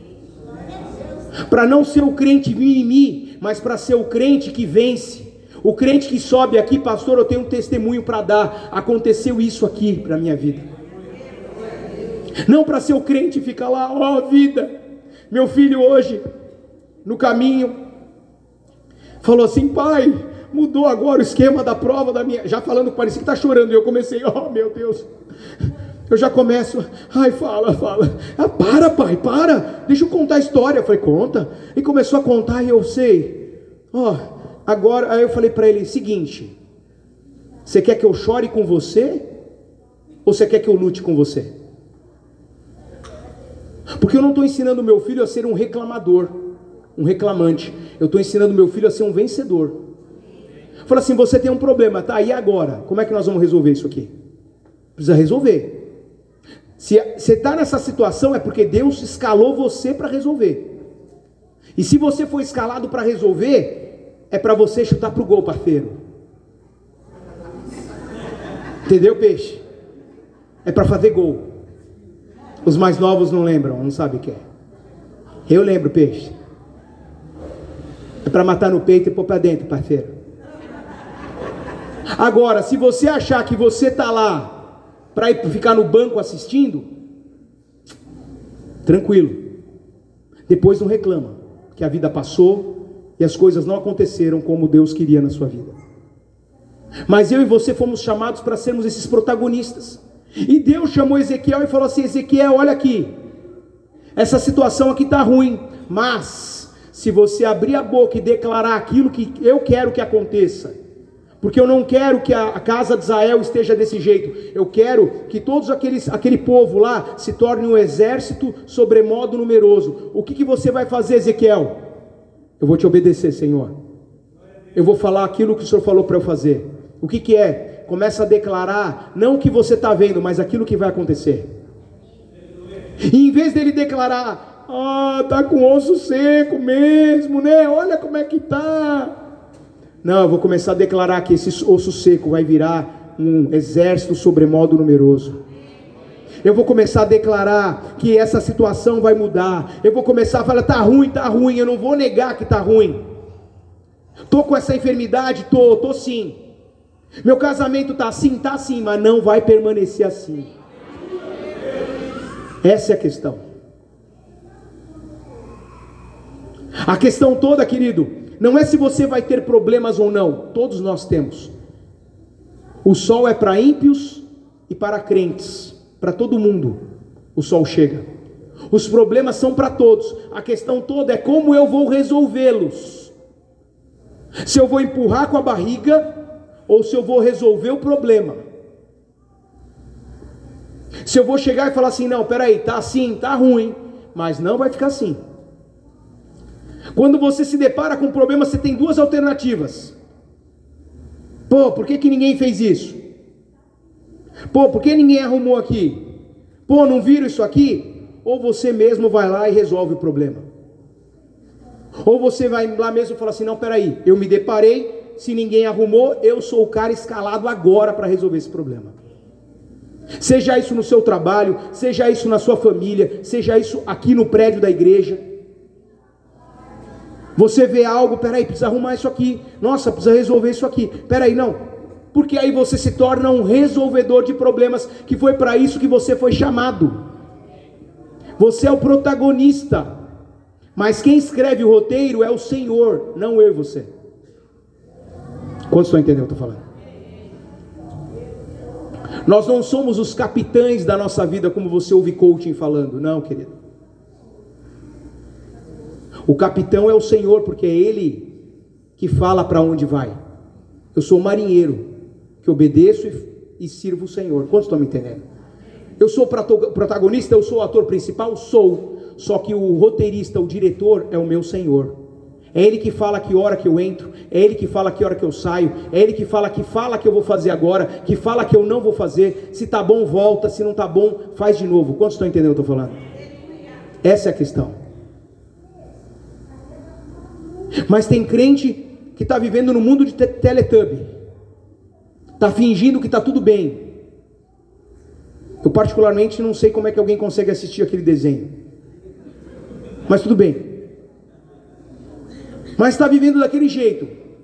para não ser o crente mimimi, mas para ser o crente que vence, o crente que sobe aqui, pastor, eu tenho um testemunho para dar, aconteceu isso aqui para a minha vida, não para ser o crente e ficar lá, ó oh, vida, meu filho hoje, no caminho, falou assim, pai, mudou agora o esquema da prova da minha... Já falando, parecia que está chorando. E eu comecei, oh meu Deus. Eu já começo, ai fala, fala. Ah, para pai, para. Deixa eu contar a história. Eu falei, conta. E começou a contar e eu sei. Ó, oh, agora, aí eu falei para ele, seguinte. Você quer que eu chore com você? Ou você quer que eu lute com você? Porque eu não estou ensinando meu filho a ser um reclamador, um reclamante. Eu estou ensinando meu filho a ser um vencedor. Fala assim, você tem um problema, tá? E agora? Como é que nós vamos resolver isso aqui? Precisa resolver. Se você está nessa situação, é porque Deus escalou você para resolver. E se você foi escalado para resolver, é para você chutar para o gol, parceiro. Entendeu, peixe? É para fazer gol. Os mais novos não lembram, não sabem o que é. Eu lembro, peixe. É para matar no peito e pôr para dentro, parceiro. Agora, se você achar que você está lá para ficar no banco assistindo, tranquilo. Depois não reclama, que a vida passou e as coisas não aconteceram como Deus queria na sua vida. Mas eu e você fomos chamados para sermos esses protagonistas. E Deus chamou Ezequiel e falou assim, Ezequiel, olha aqui, essa situação aqui está ruim, mas se você abrir a boca e declarar aquilo que eu quero que aconteça, porque eu não quero que a casa de Israel esteja desse jeito, eu quero que todos aqueles, aquele povo lá se torne um exército sobremodo numeroso. O que, que você vai fazer, Ezequiel? Eu vou te obedecer, Senhor. Eu vou falar aquilo que o Senhor falou para eu fazer. O que, que é? Começa a declarar, não o que você está vendo, mas aquilo que vai acontecer. E em vez dele declarar, ah, tá com osso seco mesmo, né? Olha como é que tá. Não, eu vou começar a declarar que esse osso seco vai virar um exército sobremodo numeroso. Eu vou começar a declarar que essa situação vai mudar. Eu vou começar a falar, tá ruim, tá ruim. Eu não vou negar que tá ruim. Tô com essa enfermidade, tô, tô sim. Meu casamento tá assim, tá assim, mas não vai permanecer assim. Essa é a questão. A questão toda, querido, não é se você vai ter problemas ou não. Todos nós temos. O sol é para ímpios e para crentes. Para todo mundo o sol chega. Os problemas são para todos. A questão toda é como eu vou resolvê-los. Se eu vou empurrar com a barriga ou se eu vou resolver o problema. Se eu vou chegar e falar assim, não, peraí, tá assim, tá ruim, mas não vai ficar assim. Quando você se depara com um problema, você tem duas alternativas. Pô, por que que ninguém fez isso? Pô, por que ninguém arrumou aqui? Pô, não viram isso aqui? Ou você mesmo vai lá e resolve o problema. Ou você vai lá mesmo e fala assim, não, peraí, eu me deparei, se ninguém arrumou, eu sou o cara escalado agora para resolver esse problema. Seja isso no seu trabalho, seja isso na sua família, seja isso aqui no prédio da igreja. Você vê algo, peraí, precisa arrumar isso aqui. Nossa, precisa resolver isso aqui. Peraí, não. Porque aí você se torna um resolvedor de problemas, que foi para isso que você foi chamado. Você é o protagonista. Mas quem escreve o roteiro é o Senhor, não eu e você. Quantos estão entendendo o que eu estou falando? Nós não somos os capitães da nossa vida, como você ouve coaching falando. Não, querido. O capitão é o Senhor, porque é Ele que fala para onde vai. Eu sou um marinheiro, que obedeço e, e sirvo o Senhor. Quantos estão me entendendo? Eu sou o protagonista, eu sou o ator principal? Sou. Só que o roteirista, o diretor, é o meu Senhor. É Ele que fala que hora que eu entro, é Ele que fala que hora que eu saio, é Ele que fala que fala que eu vou fazer agora, que fala que eu não vou fazer. Se tá bom, volta, se não tá bom, faz de novo. Quantos estão entendendo o que eu estou falando? Essa é a questão. Mas tem crente que está vivendo no mundo de Teletubby, está fingindo que está tudo bem. Eu particularmente não sei como é que alguém consegue assistir aquele desenho, mas tudo bem. Mas está vivendo daquele jeito.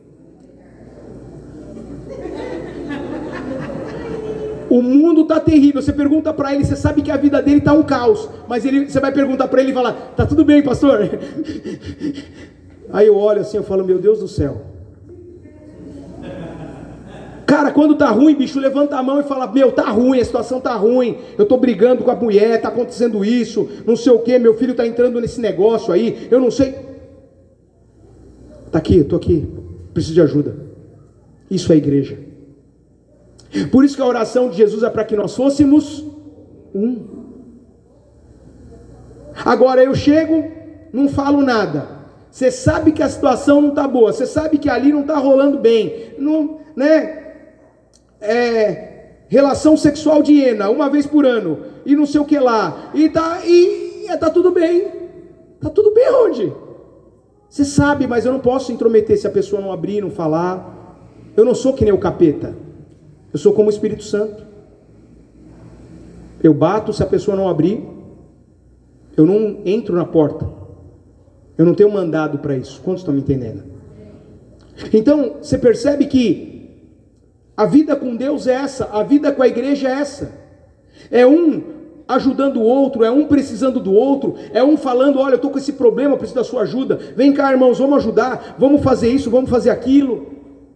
O mundo está terrível. Você pergunta para ele, você sabe que a vida dele está um caos, mas ele, você vai perguntar para ele e falar, tá tudo bem, pastor? Aí eu olho assim, eu falo, meu Deus do céu. Cara, quando tá ruim, bicho, levanta a mão e fala, meu, tá ruim, a situação tá ruim, eu tô brigando com a mulher, tá acontecendo isso, não sei o que, meu filho tá entrando nesse negócio aí, eu não sei. Tá aqui, eu tô aqui, preciso de ajuda. Isso é igreja. Por isso que a oração de Jesus é para que nós fôssemos um. Agora eu chego, não falo nada. Você sabe que a situação não está boa, você sabe que ali não está rolando bem, não, né? É, relação sexual de hiena, uma vez por ano, e não sei o que lá, e tá, e, e tá tudo bem, tá tudo bem onde? Você sabe, mas eu não posso intrometer se a pessoa não abrir, não falar. Eu não sou que nem o capeta, eu sou como o Espírito Santo. Eu bato, se a pessoa não abrir, eu não entro na porta. Eu não tenho mandado para isso. Quantos estão me entendendo? Então, você percebe que a vida com Deus é essa, a vida com a igreja é essa. É um ajudando o outro, é um precisando do outro, é um falando, olha, eu estou com esse problema, eu preciso da sua ajuda. Vem cá, irmãos, vamos ajudar, vamos fazer isso, vamos fazer aquilo.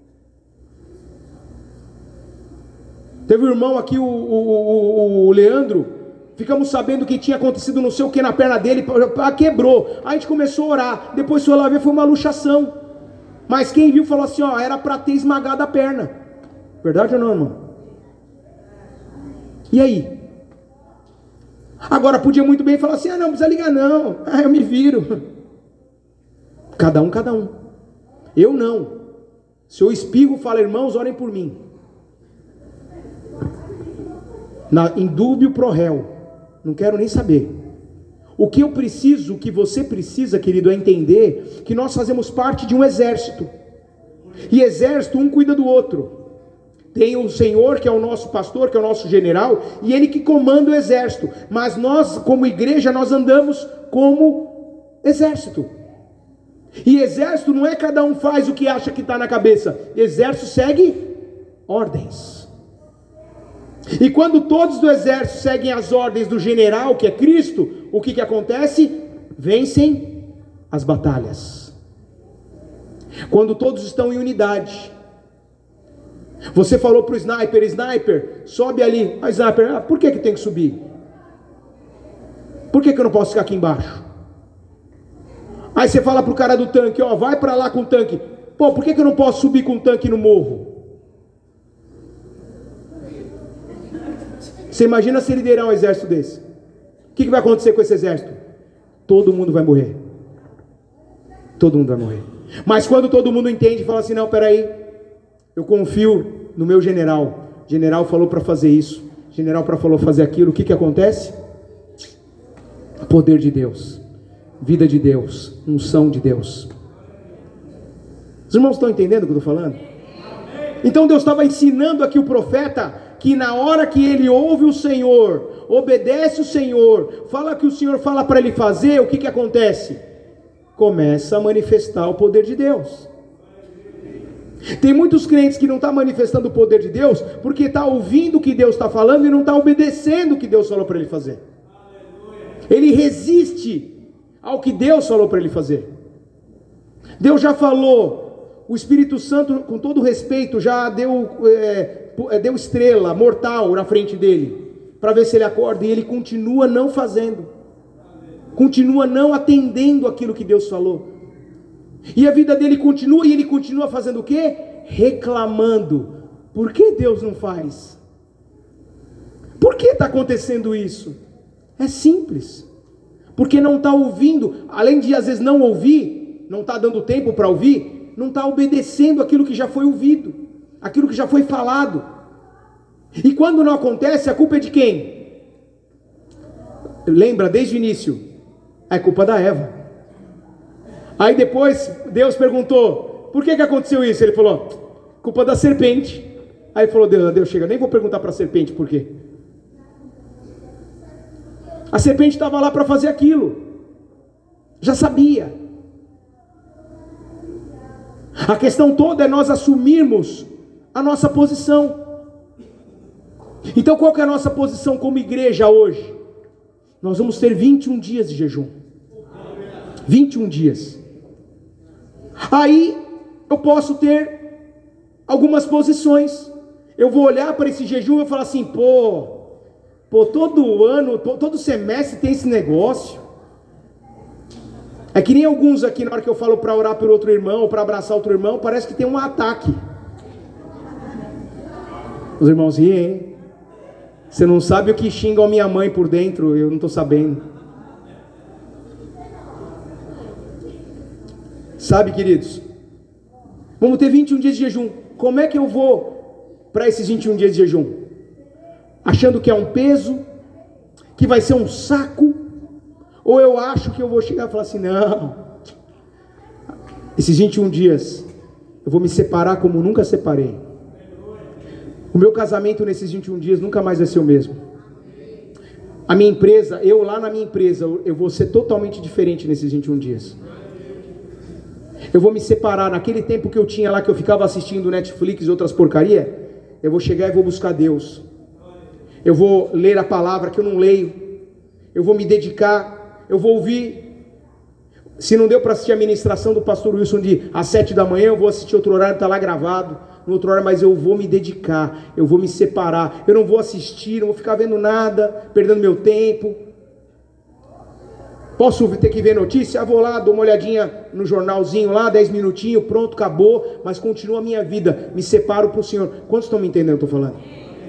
Teve um irmão aqui, o, o, o, o Leandro. Ficamos sabendo que tinha acontecido não sei o que na perna dele, quebrou. Aí a gente começou a orar. Depois foi lá ver, foi uma luxação. Mas quem viu falou assim, ó, era para ter esmagado a perna. Verdade ou não, irmão? E aí? Agora podia muito bem falar assim, ah não, precisa ligar não. Ah, eu me viro. Cada um, cada um. Eu não. Se eu espirro, fala, irmãos, orem por mim. Na, em dúbio pro réu. Não quero nem saber. O que eu preciso, o que você precisa, querido, é entender que nós fazemos parte de um exército. E exército, um cuida do outro. Tem o Senhor, que é o nosso pastor, que é o nosso general, e Ele que comanda o exército. Mas nós, como igreja, nós andamos como exército. E exército não é cada um faz o que acha que está na cabeça. Exército segue ordens. E quando todos do exército seguem as ordens do general, que é Cristo, o que que acontece? Vencem as batalhas. Quando todos estão em unidade. Você falou para o sniper, sniper, sobe ali. Ah, sniper, ah, por que que tem que subir? Por que que eu não posso ficar aqui embaixo? Aí você fala para o cara do tanque, ó, vai para lá com o tanque. Pô, por que que eu não posso subir com o tanque no morro? Você imagina se liderar um exército desse? O que que vai acontecer com esse exército? Todo mundo vai morrer. Todo mundo vai morrer. Mas quando todo mundo entende e fala assim, não, peraí, eu confio no meu general. O general falou para fazer isso. O general falou fazer aquilo. O que que acontece? Poder de Deus. Vida de Deus. Unção de Deus. Os irmãos estão entendendo o que eu estou falando? Então Deus estava ensinando aqui o profeta que na hora que ele ouve o Senhor, obedece o Senhor, fala que o Senhor fala para ele fazer, o que que acontece? Começa a manifestar o poder de Deus. Tem muitos crentes que não estão manifestando o poder de Deus, porque está ouvindo o que Deus está falando e não está obedecendo o que Deus falou para ele fazer. Ele resiste ao que Deus falou para ele fazer. Deus já falou, o Espírito Santo, com todo respeito, já deu, é, deu estrela mortal na frente dele, para ver se ele acorda, e ele continua não fazendo. Continua não atendendo aquilo que Deus falou. E a vida dele continua, e ele continua fazendo o quê? Reclamando. Por que Deus não faz? Por que está acontecendo isso? É simples. Porque não está ouvindo, além de às vezes não ouvir, não está dando tempo para ouvir, não está obedecendo aquilo que já foi ouvido, aquilo que já foi falado. E quando não acontece, a culpa é de quem? Lembra desde o início? É culpa da Eva. Aí depois Deus perguntou, por que que aconteceu isso? Ele falou, culpa da serpente. Aí falou, Deus, Deus chega, nem vou perguntar para a serpente por quê. A serpente estava lá para fazer aquilo, já sabia. A questão toda é nós assumirmos a nossa posição. Então qual que é a nossa posição como igreja hoje? Nós vamos ter vinte e um dias de jejum. vinte e um dias. Aí eu posso ter algumas posições. Eu vou olhar para esse jejum e falar assim, pô, pô, todo ano, todo semestre tem esse negócio. É que nem alguns aqui, na hora que eu falo para orar por outro irmão, ou para abraçar outro irmão, parece que tem um ataque. Os irmãos riem, hein? Você não sabe o que xingam a minha mãe por dentro, eu não estou sabendo. Sabe, queridos? Vamos ter vinte e um dias de jejum. Como é que eu vou para esses vinte e um dias de jejum? Achando que é um peso, que vai ser um saco, ou eu acho que eu vou chegar e falar assim, não, esses vinte e um dias, eu vou me separar como nunca separei. O meu casamento nesses vinte e um dias nunca mais vai ser o mesmo. A minha empresa, eu lá na minha empresa, eu vou ser totalmente diferente nesses vinte e um dias. Eu vou me separar, naquele tempo que eu tinha lá, que eu ficava assistindo Netflix e outras porcaria, eu vou chegar e vou buscar Deus. Eu vou ler a palavra que eu não leio. Eu vou me dedicar, eu vou ouvir. Se não deu para assistir a ministração do pastor Wilson de às sete da manhã, eu vou assistir outro horário, está lá gravado. No outro horário, mas eu vou me dedicar, eu vou me separar, eu não vou assistir, não vou ficar vendo nada, perdendo meu tempo. Posso ter que ver notícia? Ah, vou lá, dou uma olhadinha no jornalzinho lá, dez minutinhos, pronto, acabou, mas continua a minha vida, me separo para o Senhor. Quantos estão me entendendo o que eu estou falando?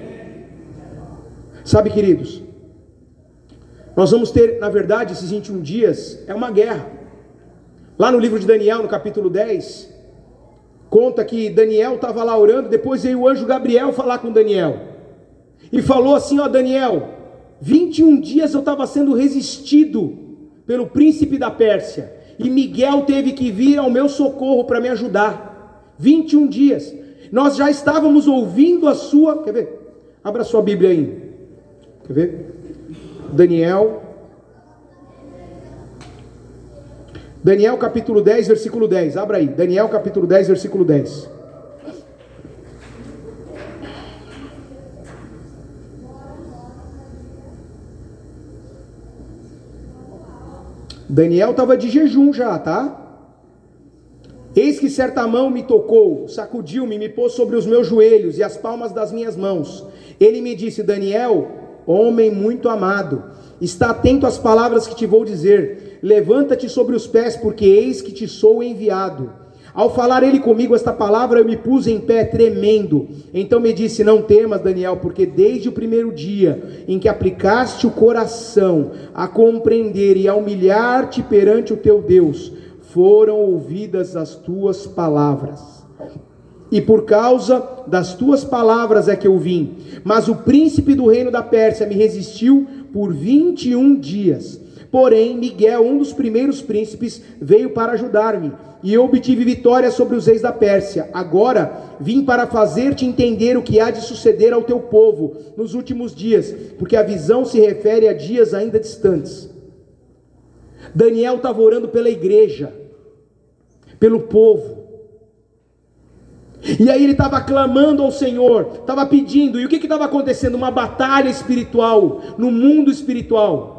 Sabe, queridos, nós vamos ter, na verdade, esses vinte e um dias, é uma guerra. Lá no livro de Daniel, no capítulo dez, conta que Daniel estava lá orando, depois veio o anjo Gabriel falar com Daniel, e falou assim, ó Daniel, vinte e um dias eu estava sendo resistido pelo príncipe da Pérsia, e Miguel teve que vir ao meu socorro para me ajudar, vinte e um dias, nós já estávamos ouvindo a sua, quer ver? Abra sua Bíblia aí, quer ver? Daniel, Daniel capítulo dez, versículo dez, abra aí, Daniel capítulo dez, versículo dez. Daniel estava de jejum já, tá? Eis que certa mão me tocou, sacudiu-me, me pôs sobre os meus joelhos e as palmas das minhas mãos. Ele me disse, Daniel, homem muito amado, está atento às palavras que te vou dizer, levanta-te sobre os pés, porque eis que te sou enviado. Ao falar ele comigo esta palavra, eu me pus em pé tremendo. Então me disse, não temas, Daniel, porque desde o primeiro dia em que aplicaste o coração a compreender e a humilhar-te perante o teu Deus, foram ouvidas as tuas palavras. E por causa das tuas palavras é que eu vim. Mas o príncipe do reino da Pérsia me resistiu por vinte e um dias. Porém, Miguel, um dos primeiros príncipes, veio para ajudar-me, e eu obtive vitória sobre os reis da Pérsia. Agora vim para fazer-te entender o que há de suceder ao teu povo nos últimos dias, porque a visão se refere a dias ainda distantes. Daniel estava orando pela igreja, pelo povo. E aí ele estava clamando ao Senhor, estava pedindo. E o que estava acontecendo? Uma batalha espiritual, no mundo espiritual.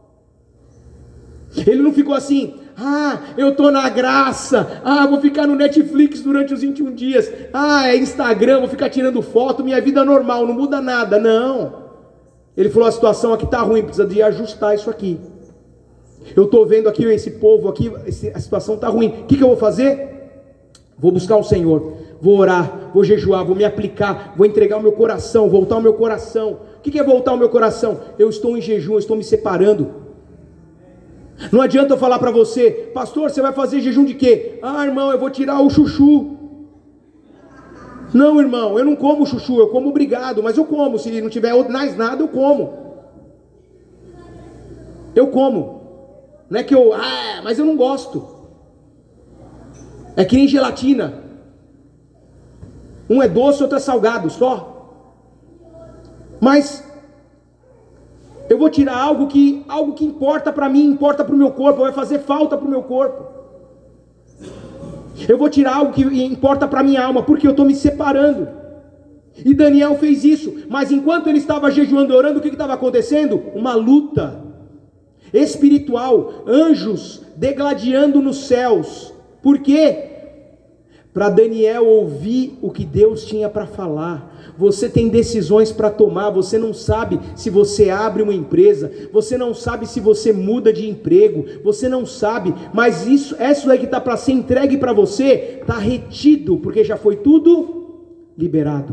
Ele não ficou assim: ah, eu estou na graça, ah, vou ficar no Netflix durante os vinte e um dias, ah, é Instagram, vou ficar tirando foto, minha vida é normal, não muda nada. Não. Ele falou: a situação aqui está ruim, precisa de ajustar isso aqui. Eu estou vendo aqui esse povo aqui, a situação está ruim. O que, que eu vou fazer? Vou buscar o Senhor, vou orar, vou jejuar, vou me aplicar, vou entregar o meu coração, voltar o meu coração. O que, que é voltar o meu coração? Eu estou em jejum, eu estou me separando. Não adianta eu falar para você: pastor, você vai fazer jejum de quê? Ah, irmão, eu vou tirar o chuchu. Não, irmão, eu não como chuchu, eu como obrigado, mas eu como. Se não tiver mais nada, eu como. Eu como. Não é que eu, ah, mas eu não gosto. É que nem gelatina. Um é doce, outro é salgado, só. Mas eu vou tirar algo que, algo que importa para mim, importa para o meu corpo, vai fazer falta para o meu corpo. Eu vou tirar algo que importa para a minha alma, porque eu estou me separando. E Daniel fez isso, mas enquanto ele estava jejuando e orando, o que estava acontecendo? Uma luta espiritual, anjos degladiando nos céus. Por quê? Para Daniel ouvir o que Deus tinha para falar. Você tem decisões para tomar. Você não sabe se você abre uma empresa, você não sabe se você muda de emprego, você não sabe, mas isso, isso aí que está para ser entregue para você, está retido, porque já foi tudo liberado.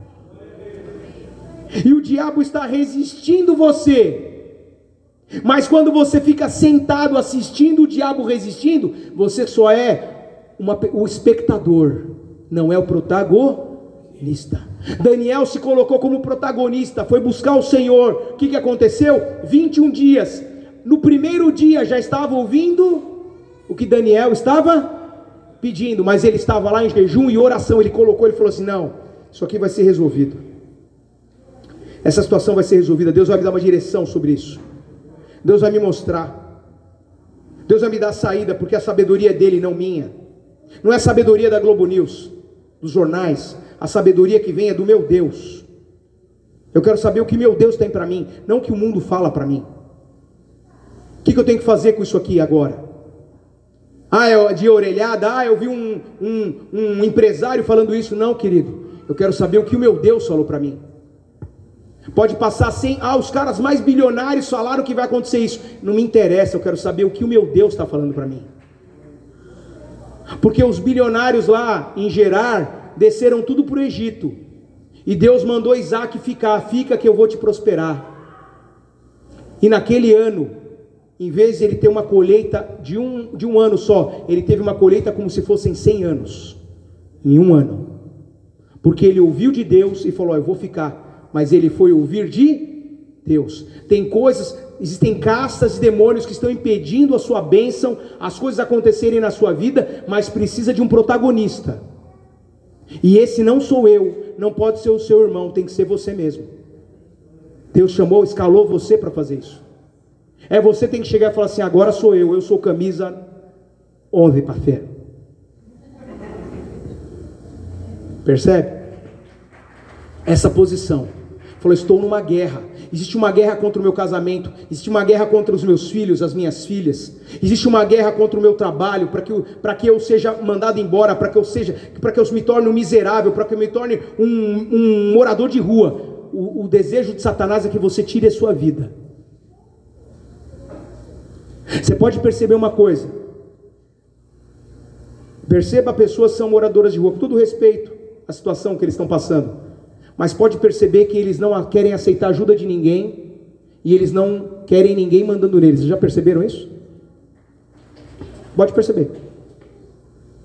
E o diabo está resistindo você. Mas quando você fica sentado assistindo o diabo resistindo, você só é uma, o espectador, não é o protagonista. Daniel se colocou como protagonista, foi buscar o Senhor. O que, que aconteceu? vinte e um dias. No primeiro dia já estava ouvindo o que Daniel estava pedindo, mas ele estava lá em jejum e oração. Ele colocou, ele falou assim: não, isso aqui vai ser resolvido, essa situação vai ser resolvida. Deus vai me dar uma direção sobre isso, Deus vai me mostrar, Deus vai me dar a saída, porque a sabedoria é dele, não minha. Não é a sabedoria da Globo News, dos jornais. A sabedoria que vem é do meu Deus. Eu quero saber o que meu Deus tem para mim, não o que o mundo fala para mim. O que, que eu tenho que fazer com isso aqui agora? Ah, é de orelhada? Ah, eu vi um, um, um empresário falando isso. Não, querido, eu quero saber o que o meu Deus falou para mim. Pode passar sem, ah, os caras mais bilionários falaram que vai acontecer isso. Não me interessa, eu quero saber o que o meu Deus está falando para mim. Porque os bilionários lá em Gerar desceram tudo para o Egito, e Deus mandou Isaac ficar. Fica que eu vou te prosperar. E naquele ano, em vez de ele ter uma colheita de um, de um ano só, ele teve uma colheita como se fossem cem anos, em um ano, porque ele ouviu de Deus e falou: eu vou ficar. Mas ele foi ouvir de Deus. Tem coisas, existem castas de demônios que estão impedindo a sua bênção, as coisas acontecerem na sua vida, mas precisa de um protagonista. E esse não sou eu, não pode ser o seu irmão, tem que ser você mesmo. Deus chamou, escalou você para fazer isso. É você que tem que chegar e falar assim: agora sou eu, eu sou camisa onze para fé. Percebe? Essa posição. Falou: estou numa guerra. Existe uma guerra contra o meu casamento, existe uma guerra contra os meus filhos, as minhas filhas, existe uma guerra contra o meu trabalho, para que eu, para que eu seja mandado embora, para que eu seja, para que eu me torne um miserável, para que eu me torne um, um morador de rua. O, o desejo de Satanás é que você tire a sua vida. Você pode perceber uma coisa, perceba, pessoas que são moradoras de rua, com todo respeito à situação que eles estão passando, mas pode perceber que eles não querem aceitar ajuda de ninguém, e eles não querem ninguém mandando neles. Vocês já perceberam isso? Pode perceber.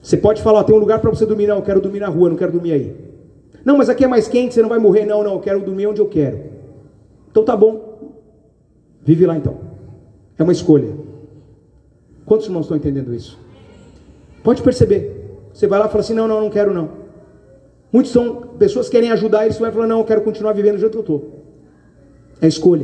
Você pode falar, ó, tem um lugar para você dormir. Não, eu quero dormir na rua, não quero dormir aí. Não, mas aqui é mais quente, você não vai morrer. Não, não, eu quero dormir onde eu quero. Então tá bom, vive lá então. É uma escolha. Quantos irmãos estão entendendo isso? Pode perceber. Você vai lá e fala assim, não, não, não quero não. Muitos são, pessoas que querem ajudar, eles vão falar, não, eu quero continuar vivendo do jeito que eu estou. É escolha.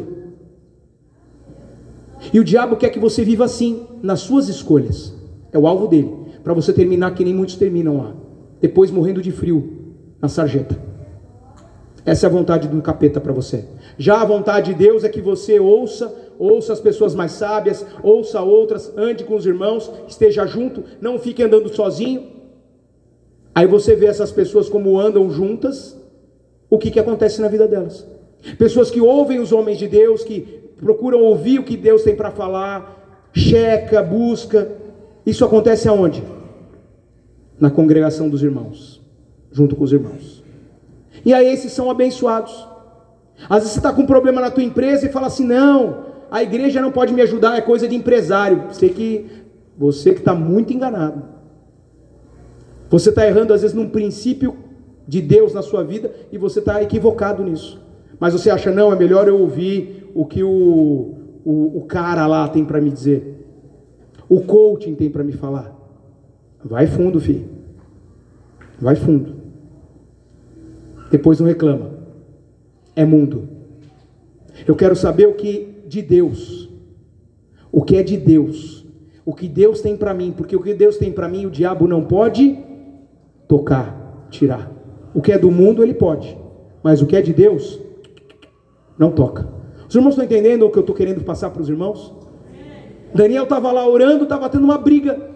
E o diabo quer que você viva assim, nas suas escolhas. É o alvo dele, para você terminar que nem muitos terminam lá, depois morrendo de frio na sarjeta. Essa é a vontade do capeta para você. Já a vontade de Deus é que você ouça, ouça as pessoas mais sábias, ouça outras, ande com os irmãos, esteja junto, não fique andando sozinho. Aí você vê essas pessoas como andam juntas, o que, que acontece na vida delas? Pessoas que ouvem os homens de Deus, que procuram ouvir o que Deus tem para falar, checa, busca. Isso acontece aonde? Na congregação dos irmãos, junto com os irmãos. E aí esses são abençoados. Às vezes você está com um problema na tua empresa e fala assim, não, a igreja não pode me ajudar, é coisa de empresário. Você que você que está muito enganado. Você está errando às vezes num princípio de Deus na sua vida e você está equivocado nisso. Mas você acha, não, é melhor eu ouvir o que o, o, o cara lá tem para me dizer. O coaching tem para me falar. Vai fundo, filho. Vai fundo. Depois não reclama. É mundo. Eu quero saber o que de Deus. O que é de Deus. O que Deus tem para mim. Porque o que Deus tem para mim, o diabo não pode tocar, tirar. O que é do mundo, ele pode. Mas o que é de Deus, não toca. Os irmãos estão entendendo o que eu estou querendo passar para os irmãos? Daniel estava lá orando, estava tendo uma briga.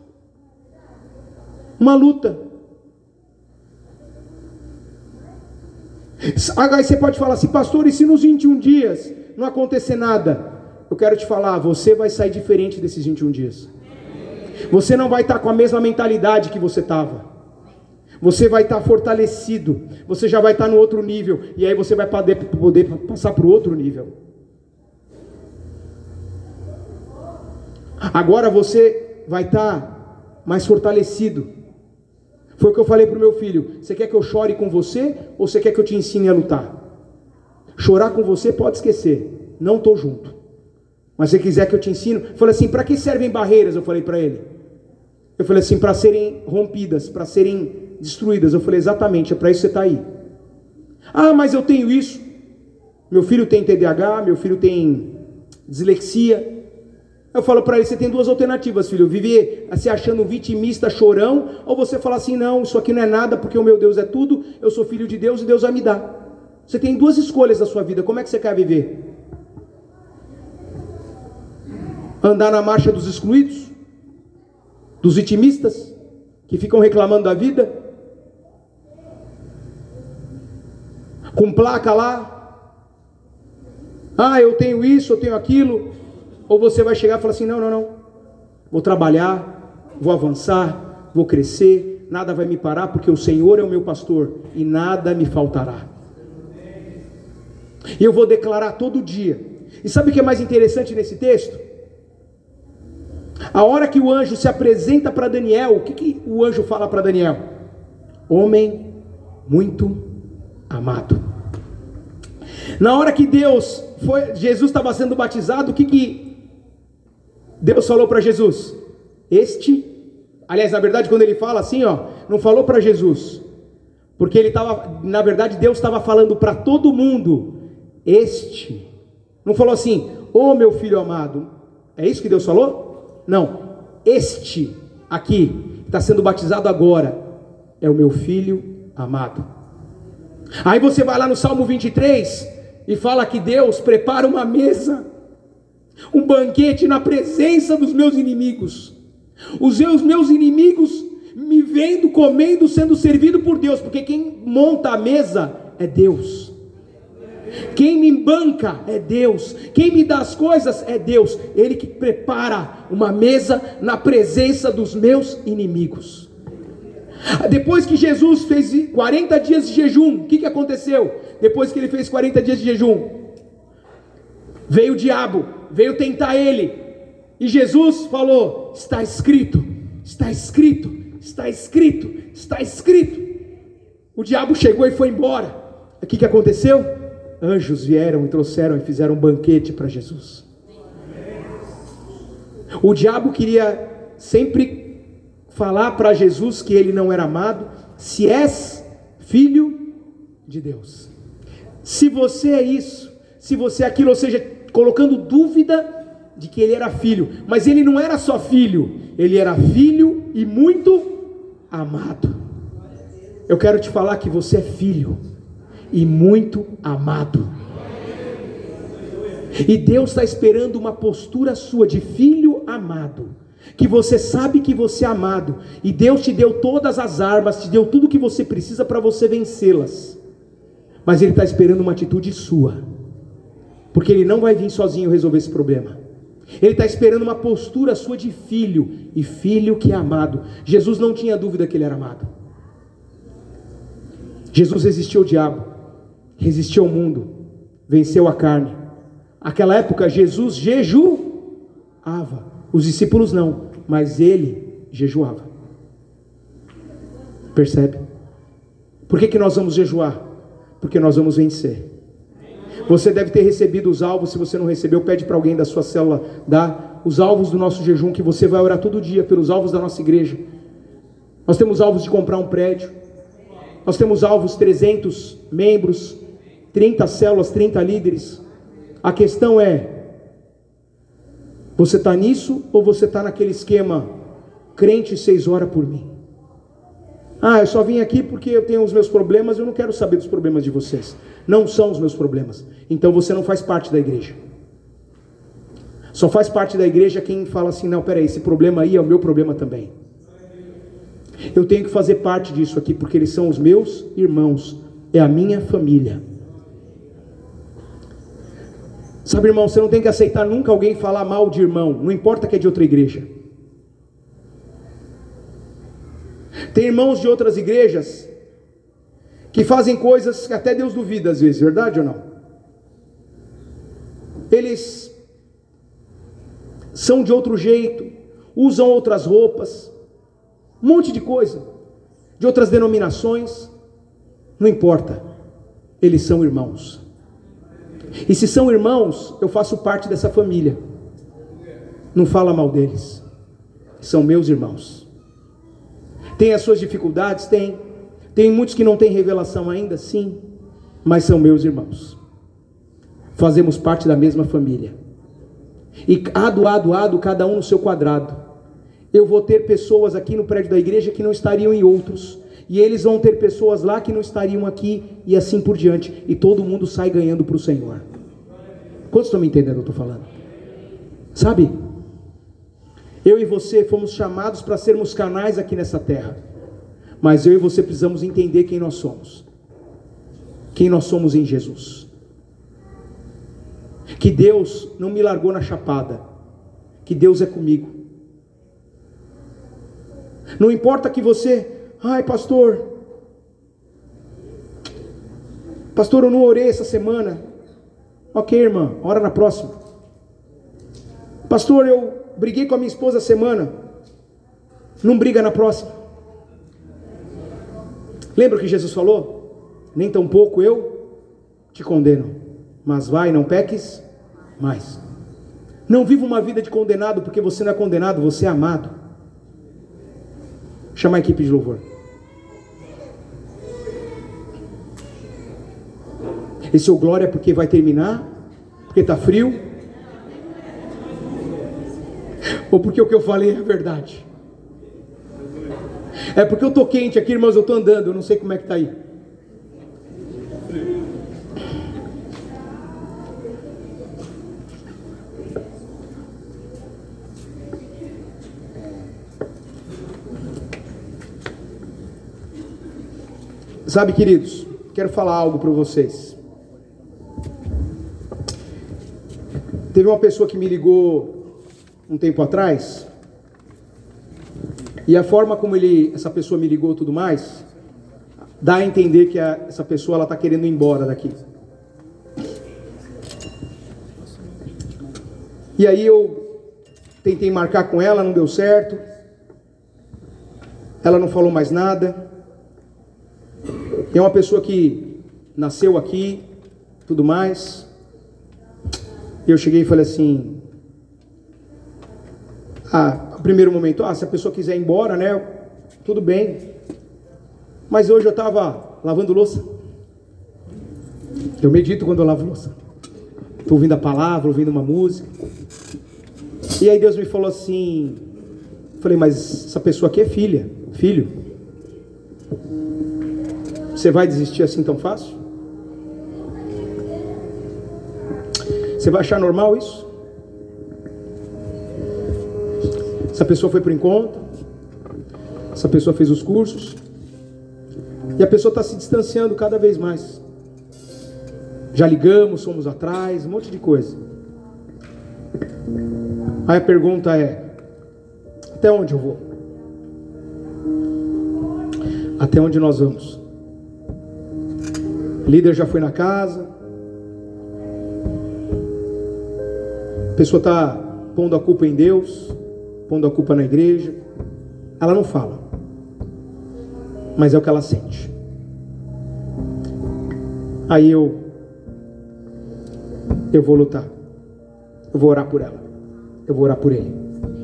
Uma luta. Aí você pode falar assim, pastor, e se nos vinte e um dias não acontecer nada? Eu quero te falar, você vai sair diferente desses vinte e um dias. Você não vai estar com a mesma mentalidade que você estava. Você vai estar fortalecido. Você já vai estar no outro nível. E aí você vai poder, poder passar para o outro nível. Agora você vai estar mais fortalecido. Foi o que eu falei para o meu filho. Você quer que eu chore com você? Ou você quer que eu te ensine a lutar? Chorar com você pode esquecer. Não estou junto. Mas se você quiser que eu te ensine. Eu falei assim, para que servem barreiras? Eu falei para ele. Eu falei assim, para serem rompidas, para serem destruídas. Eu falei, exatamente, é para isso que você está aí. Ah, mas eu tenho isso. Meu filho tem T D A H, meu filho tem dislexia. Eu falo para ele, você tem duas alternativas, filho. Viver se achando vitimista, chorão, ou você falar assim, não, isso aqui não é nada, porque o meu Deus é tudo, eu sou filho de Deus e Deus vai me dar. Você tem duas escolhas na sua vida, como é que você quer viver? Andar na marcha dos excluídos? Dos vitimistas? Que ficam reclamando da vida? Com placa lá? Ah, eu tenho isso, eu tenho aquilo. Ou você vai chegar e falar assim, não, não, não. Vou trabalhar, vou avançar, vou crescer, nada vai me parar, porque o Senhor é o meu pastor e nada me faltará. E eu vou declarar todo dia. E sabe o que é mais interessante nesse texto? A hora que o anjo se apresenta para Daniel, o que, que o anjo fala para Daniel? Homem muito amado. Na hora que Deus foi, Jesus estava sendo batizado, o que que Deus falou para Jesus? Este, aliás, na verdade, quando ele fala assim, ó, não falou para Jesus, porque ele estava, na verdade, Deus estava falando para todo mundo. Este, não falou assim, ô oh, meu filho amado. É isso que Deus falou? Não, este aqui, está sendo batizado agora, é o meu filho amado. Aí você vai lá no Salmo vinte e três, e fala que Deus prepara uma mesa, um banquete na presença dos meus inimigos. Os meus inimigos me vendo, comendo, sendo servido por Deus, porque quem monta a mesa é Deus. Quem me banca é Deus. Quem me dá as coisas é Deus. Ele que prepara uma mesa na presença dos meus inimigos. Depois que Jesus fez quarenta dias de jejum, o que, que aconteceu? Depois que ele fez quarenta dias de jejum, veio o diabo, veio tentar ele. E Jesus falou, está escrito, está escrito, está escrito, está escrito. O diabo chegou e foi embora. O que que aconteceu? Anjos vieram e trouxeram e fizeram um banquete para Jesus. O diabo queria sempre falar para Jesus que ele não era amado. Se és filho de Deus, se você é isso, se você é aquilo, ou seja, colocando dúvida de que ele era filho, mas ele não era só filho, ele era filho e muito amado. Eu quero te falar que você é filho e muito amado, e Deus está esperando uma postura sua de filho amado, que você sabe que você é amado, e Deus te deu todas as armas, te deu tudo que você precisa para você vencê-las, mas Ele está esperando uma atitude sua, porque Ele não vai vir sozinho resolver esse problema. Ele está esperando uma postura sua de filho, e filho que é amado. Jesus não tinha dúvida que Ele era amado. Jesus resistiu ao diabo, resistiu ao mundo, venceu a carne. Aquela época Jesus jejuava, os discípulos não, mas Ele jejuava. Percebe? Por que que nós vamos jejuar? Porque nós vamos vencer. Você deve ter recebido os alvos. Se você não recebeu, pede para alguém da sua célula dar os alvos do nosso jejum, que você vai orar todo dia pelos alvos da nossa igreja. Nós temos alvos de comprar um prédio, nós temos alvos trezentos membros, trinta células, trinta líderes. A questão é, você está nisso ou você está naquele esquema, crente seis horas por mim? Ah, eu só vim aqui porque eu tenho os meus problemas, eu não quero saber dos problemas de vocês. Não são os meus problemas. Então você não faz parte da igreja. Só faz parte da igreja quem fala assim, não, peraí, esse problema aí é o meu problema também. Eu tenho que fazer parte disso aqui, porque eles são os meus irmãos, é a minha família. Sabe, irmão, você não tem que aceitar nunca alguém falar mal de irmão, não importa que é de outra igreja. Tem irmãos de outras igrejas que fazem coisas que até Deus duvida às vezes, verdade ou não? Eles são de outro jeito, usam outras roupas, um monte de coisa, de outras denominações, não importa, eles são irmãos. E se são irmãos, eu faço parte dessa família. Não fala mal deles, são meus irmãos. Tem as suas dificuldades? Tem. Tem muitos que não têm revelação ainda? Sim. Mas são meus irmãos. Fazemos parte da mesma família. E ado, ado, ado, cada um no seu quadrado. Eu vou ter pessoas aqui no prédio da igreja que não estariam em outros. E eles vão ter pessoas lá que não estariam aqui. E assim por diante. E todo mundo sai ganhando para o Senhor. Quantos estão me entendendo o que eu estou falando? Sabe? Eu e você fomos chamados para sermos canais aqui nessa terra. Mas eu e você precisamos entender quem nós somos. Quem nós somos em Jesus. Que Deus não me largou na chapada. Que Deus é comigo. Não importa que você... Ai, pastor... Pastor, eu não orei essa semana. Ok, irmã, ora na próxima. Pastor, eu... briguei com a minha esposa a semana. Não briga na próxima. Lembra o que Jesus falou? Nem tão pouco eu te condeno, mas vai, não peques mais. Não viva uma vida de condenado, porque você não é condenado, você é amado. Chama a equipe de louvor. Esse é o glória porque vai terminar, porque está frio, ou porque o que eu falei é a verdade? É porque eu estou quente aqui, irmãos, eu estou andando, eu não sei como é que está aí. Sabe, queridos, quero falar algo para vocês. Teve uma pessoa que me ligou um tempo atrás, e a forma como ele, essa pessoa me ligou e tudo mais, dá a entender que a, essa pessoa ela está querendo ir embora daqui. E aí eu tentei marcar com ela, não deu certo. ela não falou mais nada. É uma pessoa que nasceu aqui, tudo mais. Eu cheguei e falei assim, ah, no primeiro momento, ah, se a pessoa quiser ir embora, né, tudo bem. Mas hoje eu estava lavando louça. Eu medito quando eu lavo louça. Estou ouvindo a palavra, ouvindo uma música. E aí Deus me falou assim, falei, mas essa pessoa aqui é filha, filho. Você vai desistir assim tão fácil? Você vai achar normal isso? Essa pessoa foi para o encontro, essa pessoa fez os cursos, e a pessoa está se distanciando cada vez mais. Já ligamos, fomos atrás, um monte de coisa. Aí a pergunta é, até onde eu vou? Até onde nós vamos? O líder já foi na casa, a pessoa está pondo a culpa em Deus, pondo a culpa na igreja. Ela não fala, mas é o que ela sente. Aí eu eu vou lutar, eu vou orar por ela, eu vou orar por ele.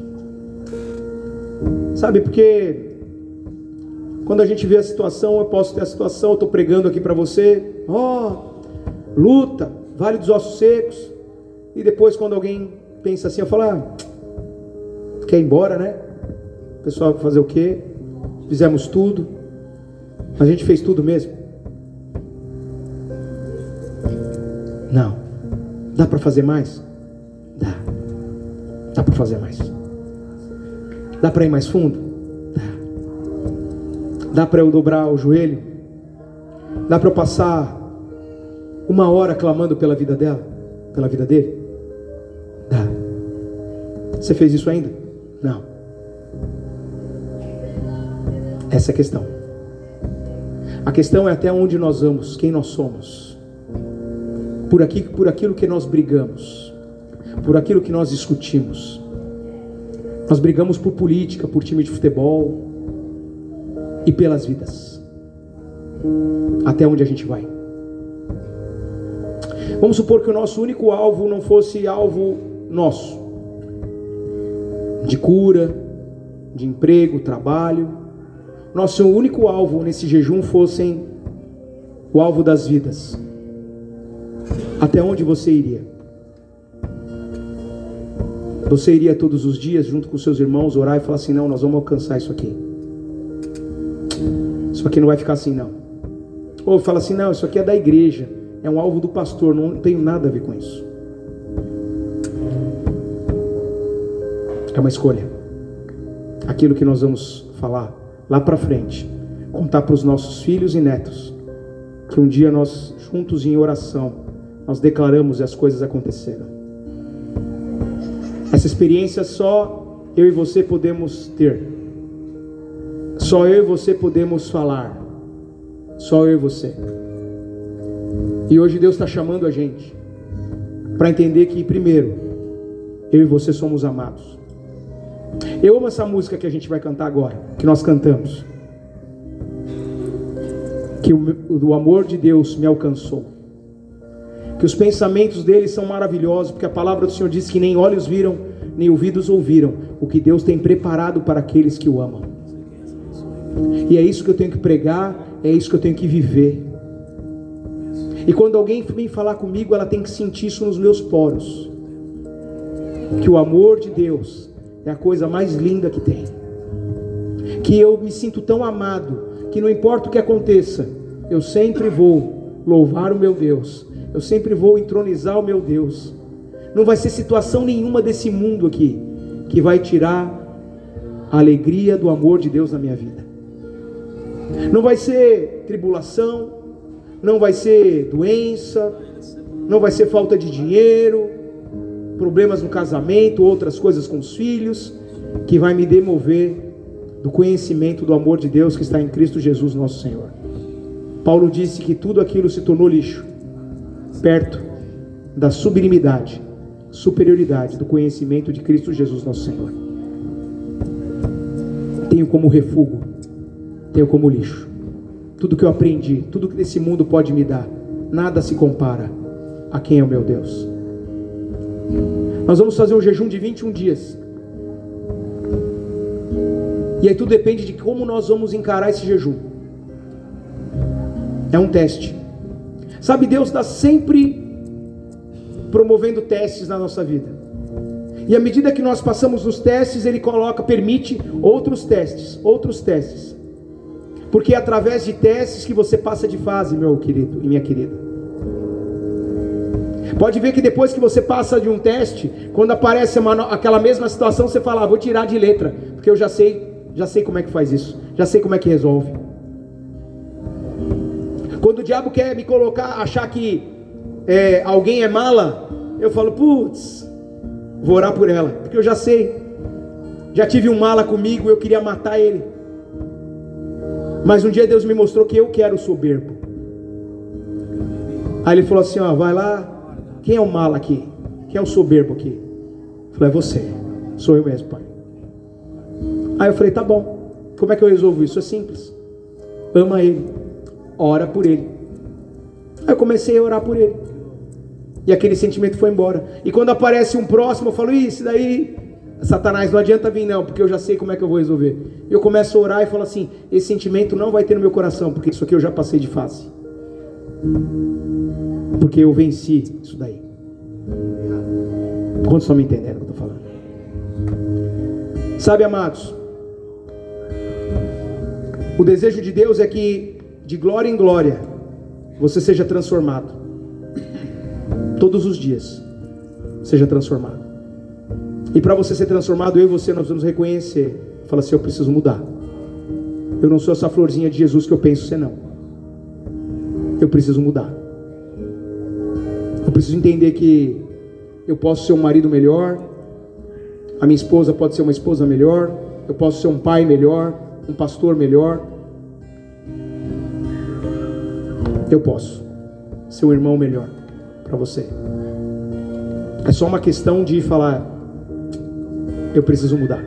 Sabe, porque quando a gente vê a situação, eu posso ter a situação, eu estou pregando aqui para você, ó, oh, luta, vale dos ossos secos, e depois quando alguém pensa assim, eu falo, ah, quer ir embora, né? O pessoal vai fazer o quê? Fizemos tudo, a gente fez tudo mesmo? Não. Dá para fazer mais? Dá. Dá para fazer mais. Dá para ir mais fundo? Dá. Dá para eu dobrar o joelho? Dá para eu passar uma hora clamando pela vida dela? Pela vida dele? Dá. Você fez isso ainda? Não. Essa é a questão. A questão é até onde nós vamos, quem nós somos. Por, aqui, por aquilo que nós brigamos, por aquilo que nós discutimos. Nós brigamos por política, por time de futebol e pelas vidas. Até onde a gente vai? Vamos supor que o nosso único alvo não fosse alvo nosso, de cura, de emprego, trabalho. Nosso único alvo nesse jejum fossem o alvo das vidas. Até onde você iria? Você iria todos os dias junto com seus irmãos orar e falar assim, não, nós vamos alcançar isso aqui. Isso aqui não vai ficar assim não. Ou fala assim, não, isso aqui é da igreja, é um alvo do pastor, não tenho nada a ver com isso. É uma escolha. Aquilo que nós vamos falar lá para frente, contar para os nossos filhos e netos, que um dia nós juntos em oração nós declaramos e as coisas aconteceram. Essa experiência só eu e você podemos ter. Só eu e você podemos falar. Só eu e você. E hoje Deus está chamando a gente para entender que, primeiro, eu e você somos amados. Eu amo essa música que a gente vai cantar agora, que nós cantamos. Que o, o amor de Deus me alcançou. Que os pensamentos dele são maravilhosos, porque a palavra do Senhor diz que nem olhos viram, nem ouvidos ouviram o que Deus tem preparado para aqueles que o amam. E é isso que eu tenho que pregar, é isso que eu tenho que viver. E quando alguém vem falar comigo, ela tem que sentir isso nos meus poros, que o amor de Deus é a coisa mais linda que tem, que eu me sinto tão amado, que não importa o que aconteça, eu sempre vou louvar o meu Deus, eu sempre vou entronizar o meu Deus. Não vai ser situação nenhuma desse mundo aqui que vai tirar a alegria do amor de Deus na minha vida. Não vai ser tribulação, não vai ser doença, não vai ser falta de dinheiro, problemas no casamento, outras coisas com os filhos, que vai me demover do conhecimento do amor de Deus que está em Cristo Jesus nosso Senhor. Paulo disse que tudo aquilo se tornou lixo perto da sublimidade, superioridade do conhecimento de Cristo Jesus nosso Senhor. Tenho como refúgio, tenho como lixo. Tudo que eu aprendi, tudo que esse mundo pode me dar, nada se compara a quem é o meu Deus. Nós vamos fazer um jejum de vinte e um dias. E aí tudo depende de como nós vamos encarar esse jejum. É um teste. Sabe, Deus está sempre promovendo testes na nossa vida. E à medida que nós passamos os testes, Ele coloca, permite outros testes, outros testes. Porque é através de testes que você passa de fase, meu querido e minha querida. Pode ver que depois que você passa de um teste, quando aparece uma, aquela mesma situação, você fala, ah, vou tirar de letra, porque eu já sei, já sei como é que faz isso, já sei como é que resolve. Quando o diabo quer me colocar, achar que é, alguém é mala, eu falo, putz, vou orar por ela, porque eu já sei, já tive um mala comigo, eu queria matar ele, mas um dia Deus me mostrou que eu quero o soberbo. Aí Ele falou assim, ó, vai lá, quem é o mala aqui? Quem é o soberbo aqui? Eu falei, é você, sou eu mesmo, pai. Aí eu falei, tá bom, como é que eu resolvo isso? É simples, ama ele, ora por ele. Aí eu comecei a orar por ele, e aquele sentimento foi embora. E quando aparece um próximo, eu falo, isso daí, Satanás, não adianta vir não, porque eu já sei como é que eu vou resolver. E eu começo a orar e falo assim, esse sentimento não vai ter no meu coração, porque isso aqui eu já passei de fase, porque eu venci isso daí. Quantos estão me entendendo o que eu estou falando? Sabe, amados, o desejo de Deus é que de glória em glória você seja transformado. Todos os dias seja transformado. E para você ser transformado, eu e você, nós vamos reconhecer. Fala assim, eu preciso mudar. Eu não sou essa florzinha de Jesus que eu penso ser, não. Eu preciso mudar. Eu preciso entender que eu posso ser um marido melhor, a minha esposa pode ser uma esposa melhor, eu posso ser um pai melhor, um pastor melhor. Eu posso ser um irmão melhor para você. É só uma questão de falar, eu preciso mudar.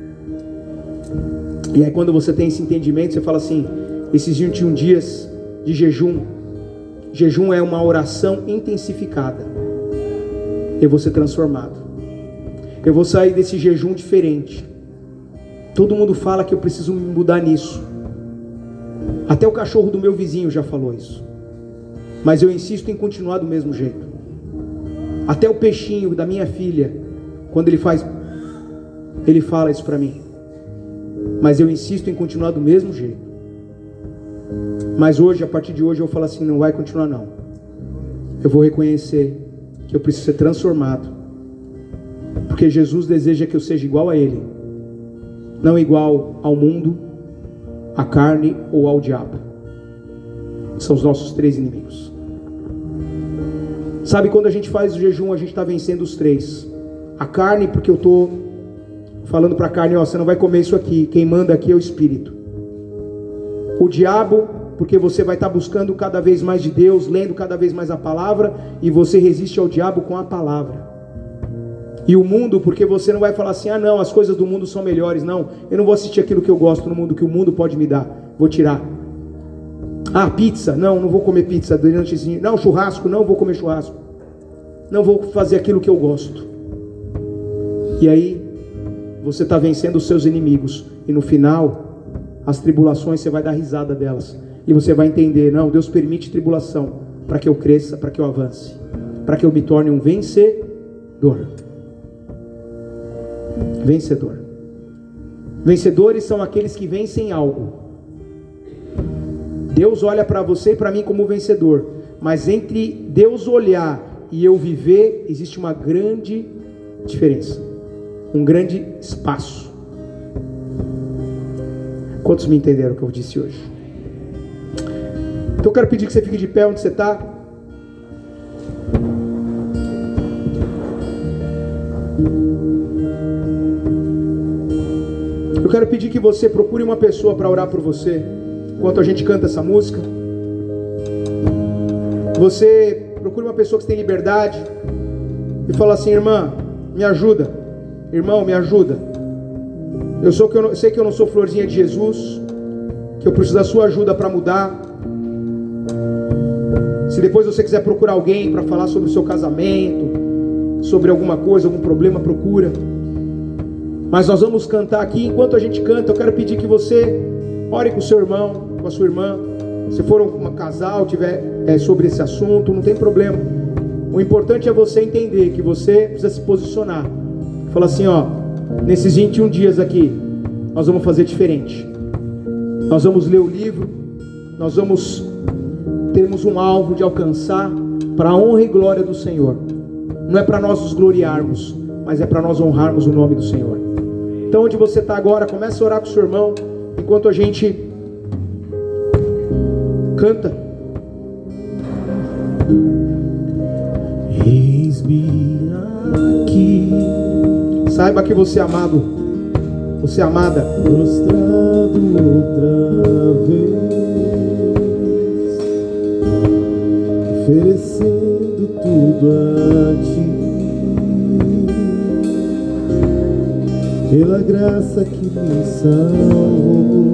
E aí quando você tem esse entendimento, você fala assim, esses vinte e um dias de jejum, jejum é uma oração intensificada. Eu vou ser transformado. Eu vou sair desse jejum diferente. Todo mundo fala que eu preciso mudar nisso. Até o cachorro do meu vizinho já falou isso. Mas eu insisto em continuar do mesmo jeito. Até o peixinho da minha filha, quando ele faz, ele fala isso para mim. Mas eu insisto em continuar do mesmo jeito. Mas hoje, a partir de hoje, eu falo assim, não vai continuar não. Eu vou reconhecer que eu preciso ser transformado. Porque Jesus deseja que eu seja igual a Ele. Não igual ao mundo, à carne ou ao diabo. São os nossos três inimigos. Sabe, quando a gente faz o jejum, a gente está vencendo os três. A carne, porque eu estou falando para a carne, ó, você não vai comer isso aqui. Quem manda aqui é o Espírito. O diabo, porque você vai estar buscando cada vez mais de Deus, lendo cada vez mais a palavra, e você resiste ao diabo com a palavra. E o mundo, porque você não vai falar assim, ah não, as coisas do mundo são melhores. Não, eu não vou assistir aquilo que eu gosto no mundo, que o mundo pode me dar. Vou tirar. Ah, pizza, não, não vou comer pizza durante esse... Não, churrasco, não vou comer churrasco. Não vou fazer aquilo que eu gosto. E aí, você está vencendo os seus inimigos. E no final, as tribulações, você vai dar risada delas. E você vai entender, não, Deus permite tribulação para que eu cresça, para que eu avance, para que eu me torne um vencedor. Vencedor. Vencedores são aqueles que vencem algo. Deus olha para você e para mim como vencedor, mas entre Deus olhar e eu viver, existe uma grande diferença, um grande espaço. Quantos me entenderam o que eu disse hoje? Então eu quero pedir que você fique de pé onde você está. Eu quero pedir que você procure uma pessoa para orar por você. Enquanto a gente canta essa música, você procure uma pessoa que tem liberdade e fala assim, irmã, me ajuda, irmão, me ajuda. Eu, sou que eu, não, eu sei que eu não sou florzinha de Jesus, que eu preciso da sua ajuda para mudar. Se depois você quiser procurar alguém para falar sobre o seu casamento, sobre alguma coisa, algum problema, procura. Mas nós vamos cantar aqui. Enquanto a gente canta, eu quero pedir que você ore com o seu irmão, com a sua irmã. Se for um casal, tiver é, sobre esse assunto, não tem problema. O importante é você entender que você precisa se posicionar. Fala assim, ó, nesses vinte e um dias aqui, nós vamos fazer diferente. Nós vamos ler o livro, nós vamos termos um alvo de alcançar para a honra e glória do Senhor. Não é para nós nos gloriarmos, mas é para nós honrarmos o nome do Senhor. Então, onde você está agora, comece a orar com o seu irmão, enquanto a gente canta. Eis-me aqui, Saiba que você é amado, você é amada. prostrado outra vez, oferecendo tudo a ti, pela graça que me salvou.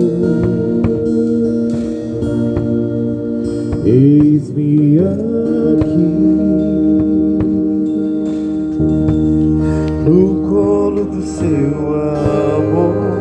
Eis-me aqui, no colo do seu amor,